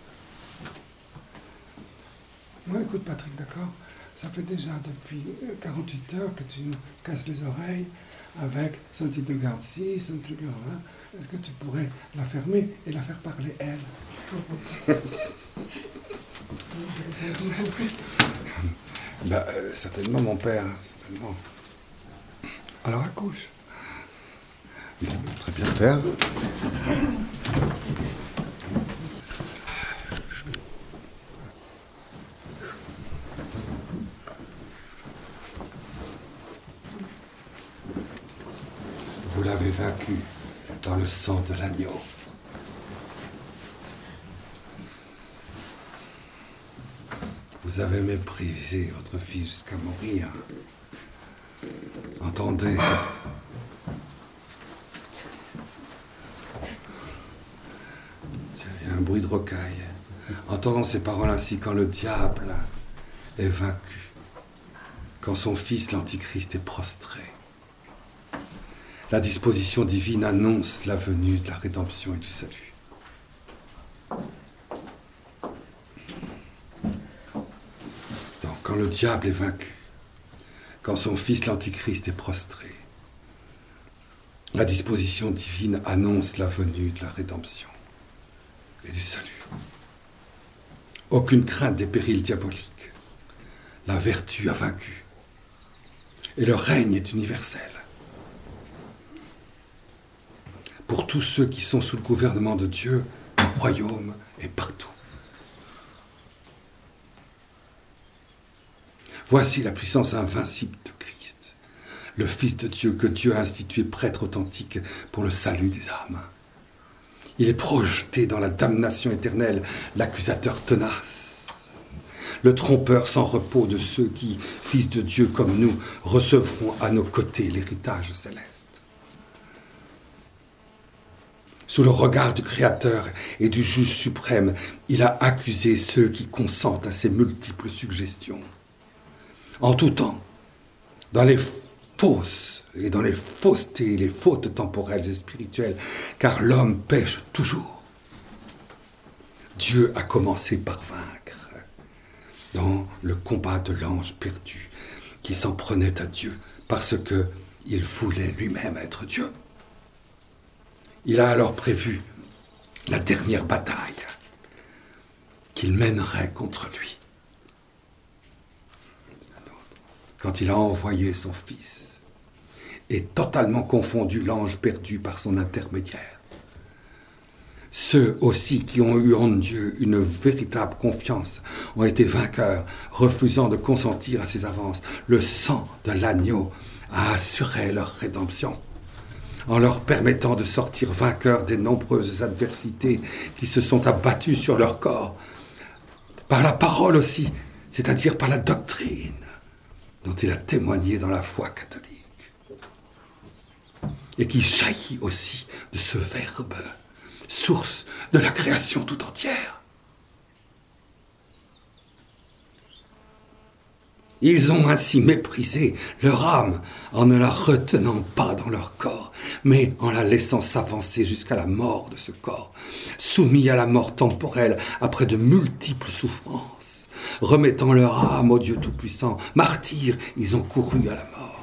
Moi, écoute Patrick, d'accord? Ça fait déjà depuis quarante-huit heures que tu nous casses les oreilles avec Saint Hildegarde-ci, Saint Hildegarde-là. Est-ce que tu pourrais la fermer et la faire parler elle? Bah, euh, certainement mon père, certainement. Alors accouche. Bon, très bien, père. Vous l'avez vaincu dans le sang de l'agneau. Vous avez méprisé votre fils jusqu'à mourir. Entendez. Il y a un bruit de rocaille. Entendons ces paroles ainsi quand le diable est vaincu, quand son fils l'Antichrist est prostré. La disposition divine annonce la venue de la rédemption et du salut. Donc, quand le diable est vaincu, quand son fils l'Antichrist est prostré, la disposition divine annonce la venue de la rédemption et du salut. Aucune crainte des périls diaboliques. La vertu a vaincu. Et le règne est universel. Pour tous ceux qui sont sous le gouvernement de Dieu, le royaume est partout. Voici la puissance invincible de Christ, le Fils de Dieu que Dieu a institué prêtre authentique pour le salut des âmes. Il est projeté dans la damnation éternelle, l'accusateur tenace, le trompeur sans repos de ceux qui, fils de Dieu comme nous, recevront à nos côtés l'héritage céleste. Sous le regard du Créateur et du Juge suprême, il a accusé ceux qui consentent à ses multiples suggestions. En tout temps, dans les fausses et dans les faussetés et les fautes temporelles et spirituelles, car l'homme pêche toujours. Dieu a commencé par vaincre dans le combat de l'ange perdu qui s'en prenait à Dieu parce qu'il voulait lui-même être Dieu. Il a alors prévu la dernière bataille qu'il mènerait contre lui. Quand il a envoyé son Fils et totalement confondu l'ange perdu par son intermédiaire. Ceux aussi qui ont eu en Dieu une véritable confiance ont été vainqueurs, refusant de consentir à ses avances. Le sang de l'agneau a assuré leur rédemption, en leur permettant de sortir vainqueurs des nombreuses adversités qui se sont abattues sur leur corps, par la parole aussi, c'est-à-dire par la doctrine dont il a témoigné dans la foi catholique, et qui jaillit aussi de ce Verbe, source de la création tout entière. Ils ont ainsi méprisé leur âme en ne la retenant pas dans leur corps, mais en la laissant s'avancer jusqu'à la mort de ce corps, soumis à la mort temporelle après de multiples souffrances, remettant leur âme au Dieu Tout-Puissant. Martyrs, ils ont couru à la mort.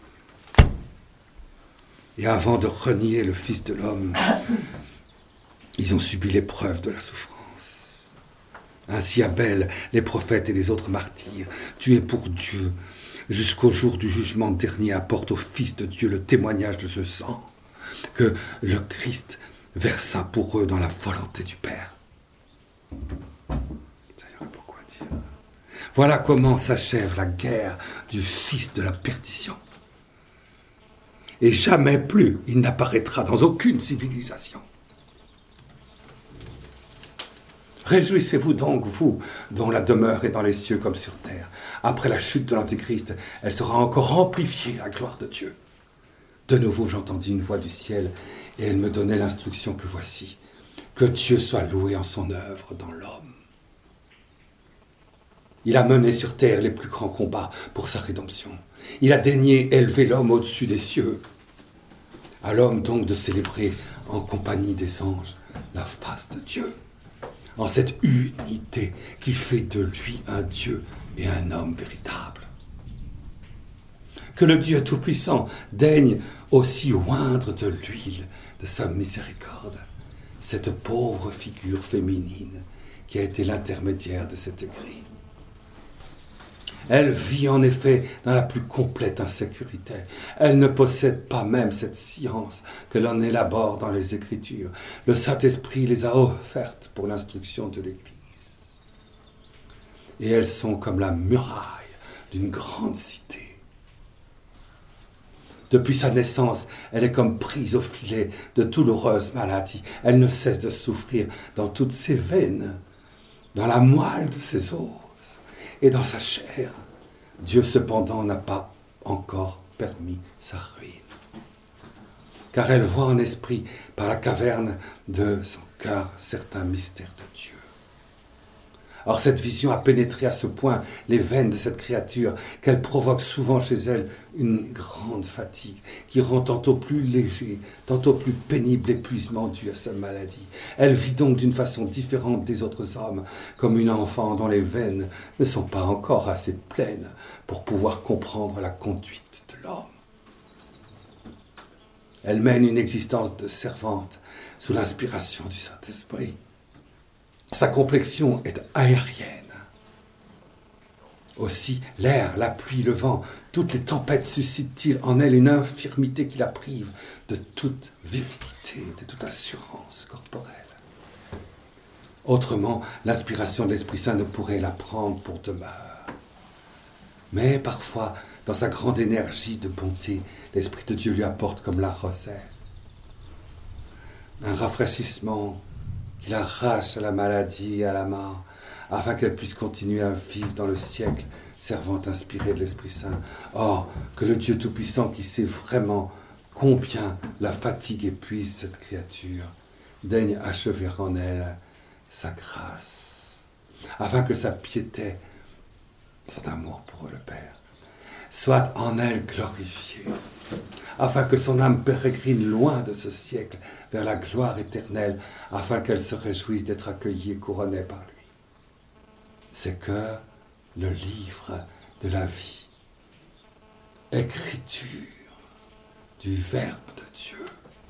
Et avant de renier le Fils de l'homme, ils ont subi l'épreuve de la souffrance. Ainsi Abel, les prophètes et les autres martyrs, tués pour Dieu, jusqu'au jour du jugement dernier, apportent au Fils de Dieu le témoignage de ce sang que le Christ versa pour eux dans la volonté du Père. Ça y aurait beaucoup à dire. Voilà comment s'achève la guerre du fils de la perdition. Et jamais plus il n'apparaîtra dans aucune civilisation. Réjouissez-vous donc, vous, dont la demeure est dans les cieux comme sur terre. Après la chute de l'Antéchrist, elle sera encore amplifiée, la gloire de Dieu. De nouveau, j'entendis une voix du ciel, et elle me donnait l'instruction que voici, que Dieu soit loué en son œuvre dans l'homme. Il a mené sur terre les plus grands combats pour sa rédemption. Il a daigné élever l'homme au-dessus des cieux. À l'homme donc de célébrer en compagnie des anges la face de Dieu, en cette unité qui fait de lui un Dieu et un homme véritable. Que le Dieu Tout-Puissant daigne aussi oindre de l'huile de sa miséricorde cette pauvre figure féminine qui a été l'intermédiaire de cet écrit. Elle vit en effet dans la plus complète insécurité. Elle ne possède pas même cette science que l'on élabore dans les Écritures. Le Saint-Esprit les a offertes pour l'instruction de l'Église. Et elles sont comme la muraille d'une grande cité. Depuis sa naissance, elle est comme prise au filet de douloureuses maladies. Elle ne cesse de souffrir dans toutes ses veines, dans la moelle de ses os et dans sa chair. Dieu cependant n'a pas encore permis sa ruine, car elle voit en esprit par la caverne de son cœur certains mystères de Dieu. Or cette vision a pénétré à ce point les veines de cette créature qu'elle provoque souvent chez elle une grande fatigue qui rend tantôt plus léger, tantôt plus pénible l'épuisement dû à sa maladie. Elle vit donc d'une façon différente des autres hommes, comme une enfant dont les veines ne sont pas encore assez pleines pour pouvoir comprendre la conduite de l'homme. Elle mène une existence de servante sous l'inspiration du Saint-Esprit. Sa complexion est aérienne. Aussi, l'air, la pluie, le vent, toutes les tempêtes suscitent-ils en elle une infirmité qui la prive de toute virilité, de toute assurance corporelle. Autrement, l'inspiration de l'Esprit Saint ne pourrait la prendre pour demeure. Mais parfois, dans sa grande énergie de bonté, l'Esprit de Dieu lui apporte comme la rosette un rafraîchissement qu'il arrache à la maladie et à la mort, afin qu'elle puisse continuer à vivre dans le siècle, servant inspirée de l'Esprit Saint. Or, que le Dieu Tout-Puissant, qui sait vraiment combien la fatigue épuise cette créature, daigne achever en elle sa grâce, afin que sa piété, son amour pour le Père, soit en elle glorifiée, afin que son âme pérégrine loin de ce siècle vers la gloire éternelle, afin qu'elle se réjouisse d'être accueillie et couronnée par lui. C'est que le livre de la vie, écriture du Verbe de Dieu,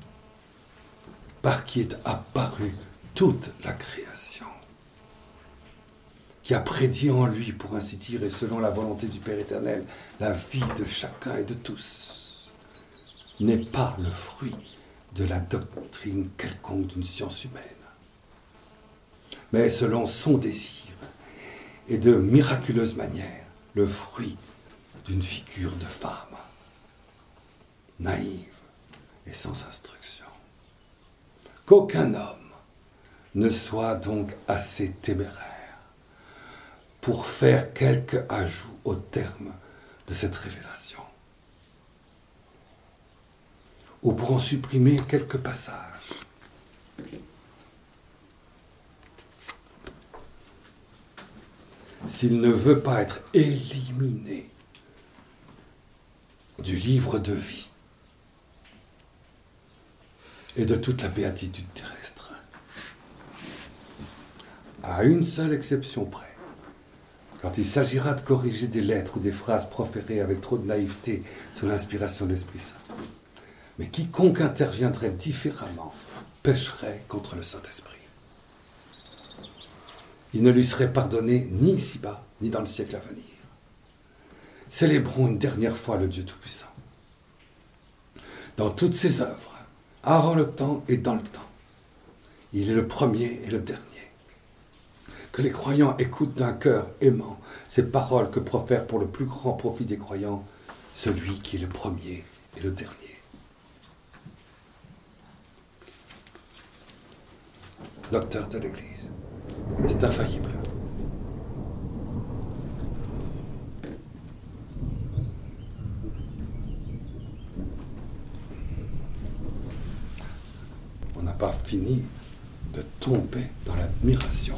par qui est apparue toute la création, qui a prédit en lui, pour ainsi dire, et selon la volonté du Père éternel, la vie de chacun et de tous, n'est pas le fruit de la doctrine quelconque d'une science humaine, mais selon son désir, et de miraculeuse manière, le fruit d'une figure de femme, naïve et sans instruction. Qu'aucun homme ne soit donc assez téméraire pour faire quelque ajout au terme de cette révélation, ou pour en supprimer quelques passages. S'il ne veut pas être éliminé du livre de vie et de toute la béatitude terrestre, à une seule exception près, quand il s'agira de corriger des lettres ou des phrases proférées avec trop de naïveté sous l'inspiration de l'Esprit Saint. Mais quiconque interviendrait différemment pécherait contre le Saint-Esprit. Il ne lui serait pardonné ni ici-bas, ni dans le siècle à venir. Célébrons une dernière fois le Dieu Tout-Puissant. Dans toutes ses œuvres, avant le temps et dans le temps, il est le premier et le dernier. Que les croyants écoutent d'un cœur aimant ces paroles que profère pour le plus grand profit des croyants celui qui est le premier et le dernier. Docteur de l'Église, c'est infaillible. On n'a pas fini de tomber dans l'admiration.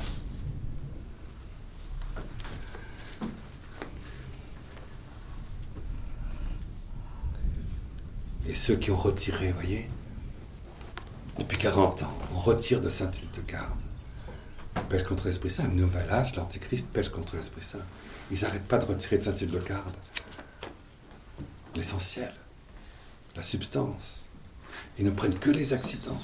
Et ceux qui ont retiré, vous voyez, depuis quarante ans, on retire de Saint-Hildegarde, pêche contre l'Esprit Saint, le nouvel âge, l'Antichrist pêche contre l'Esprit Saint. Ils n'arrêtent pas de retirer de Saint-Hildegarde l'essentiel, la substance. Ils ne prennent que les accidents.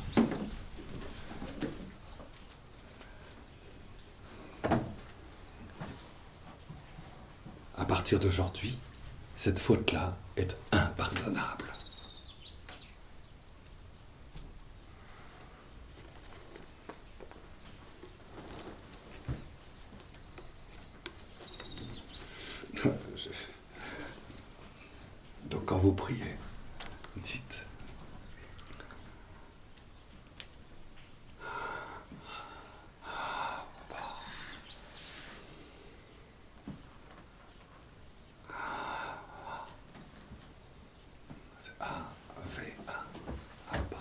À partir d'aujourd'hui, cette faute-là est impardonnable. Donc quand vous priez, dites c'est A, V, A, Abba.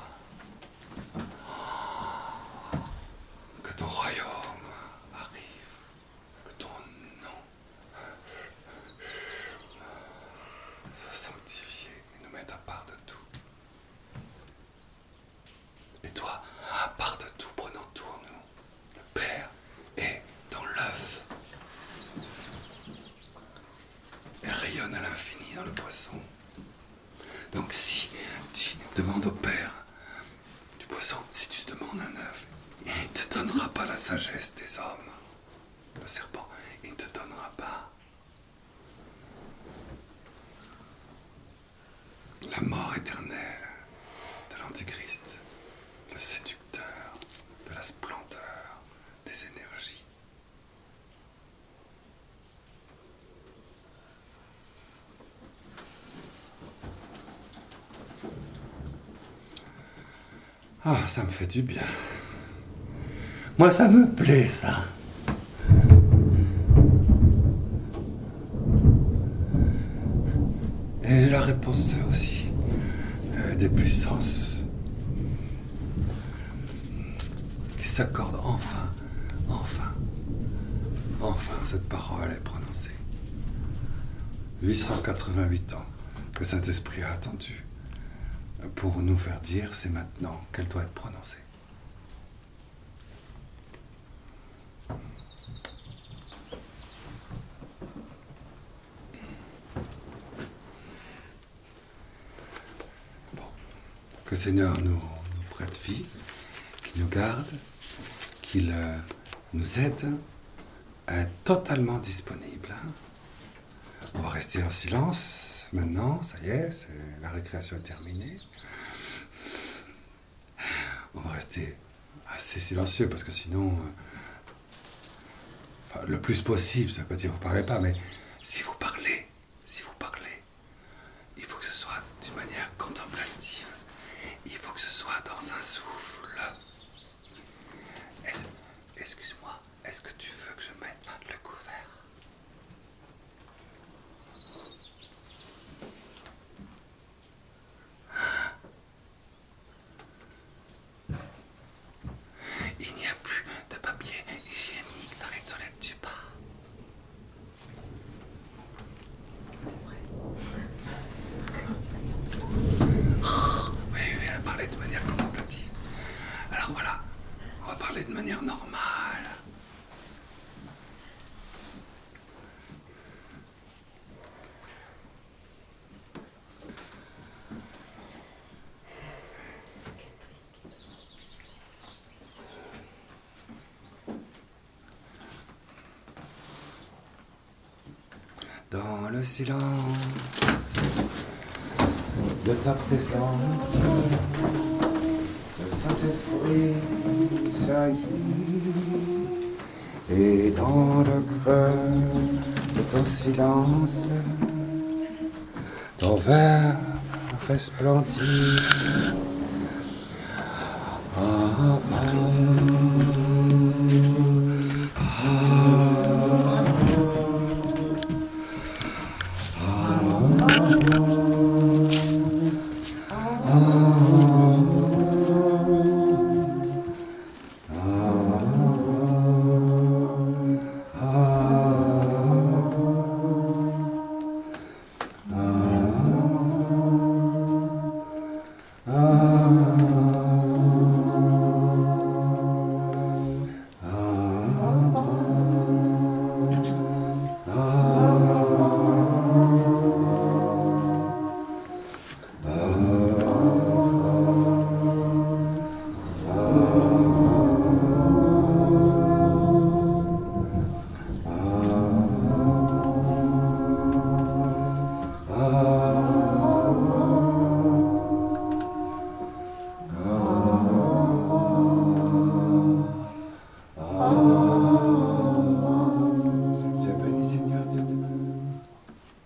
Que ton royaume arrive, que ton nom soit sanctifié et nous mette à part de tout. Et toi, à part de tout, prenant tout en nous, le Père est dans l'œuf et rayonne à l'infini dans le poisson. Donc si tu demandes au Père du poisson, si tu demandes un œuf, il ne te donnera pas la sagesse des hommes. Le serpent, il ne te donnera pas la mort éternelle de l'Antichrist, le séducteur de la splendeur des énergies. Ah, ça me fait du bien. Moi, ça me plaît, ça. Et la réponse aussi euh, des puissances qui s'accordent enfin, enfin, enfin, cette parole est prononcée. huit cent quatre-vingt-huit ans que Saint-Esprit a attendu pour nous faire dire c'est maintenant qu'elle doit être prononcée. Bon. Que le Seigneur nous, nous prête vie, qu'il nous garde, qu'il euh, nous aide à être totalement disponible. On va rester en silence maintenant, ça y est, c'est, la récréation est terminée. On va rester assez silencieux parce que sinon, euh, enfin, le plus possible, ça veut pas dire que vous ne parlez pas, mais si vous parlez, si vous parlez, il faut que ce soit d'une manière contemplative. Il faut que ce soit dans un souffle. Est-ce, excuse-moi, est-ce que tu veux que je mette le couvert? Il n'y a plus de papier hygiénique dans les toilettes du bas. Oui, oui, elle a parlé de manière contemplative. Alors voilà, on va parler de manière normale. Dans le silence de ta présence, le Saint-Esprit jaillit, et dans le creux de ton silence, ton verre resplendit. Avant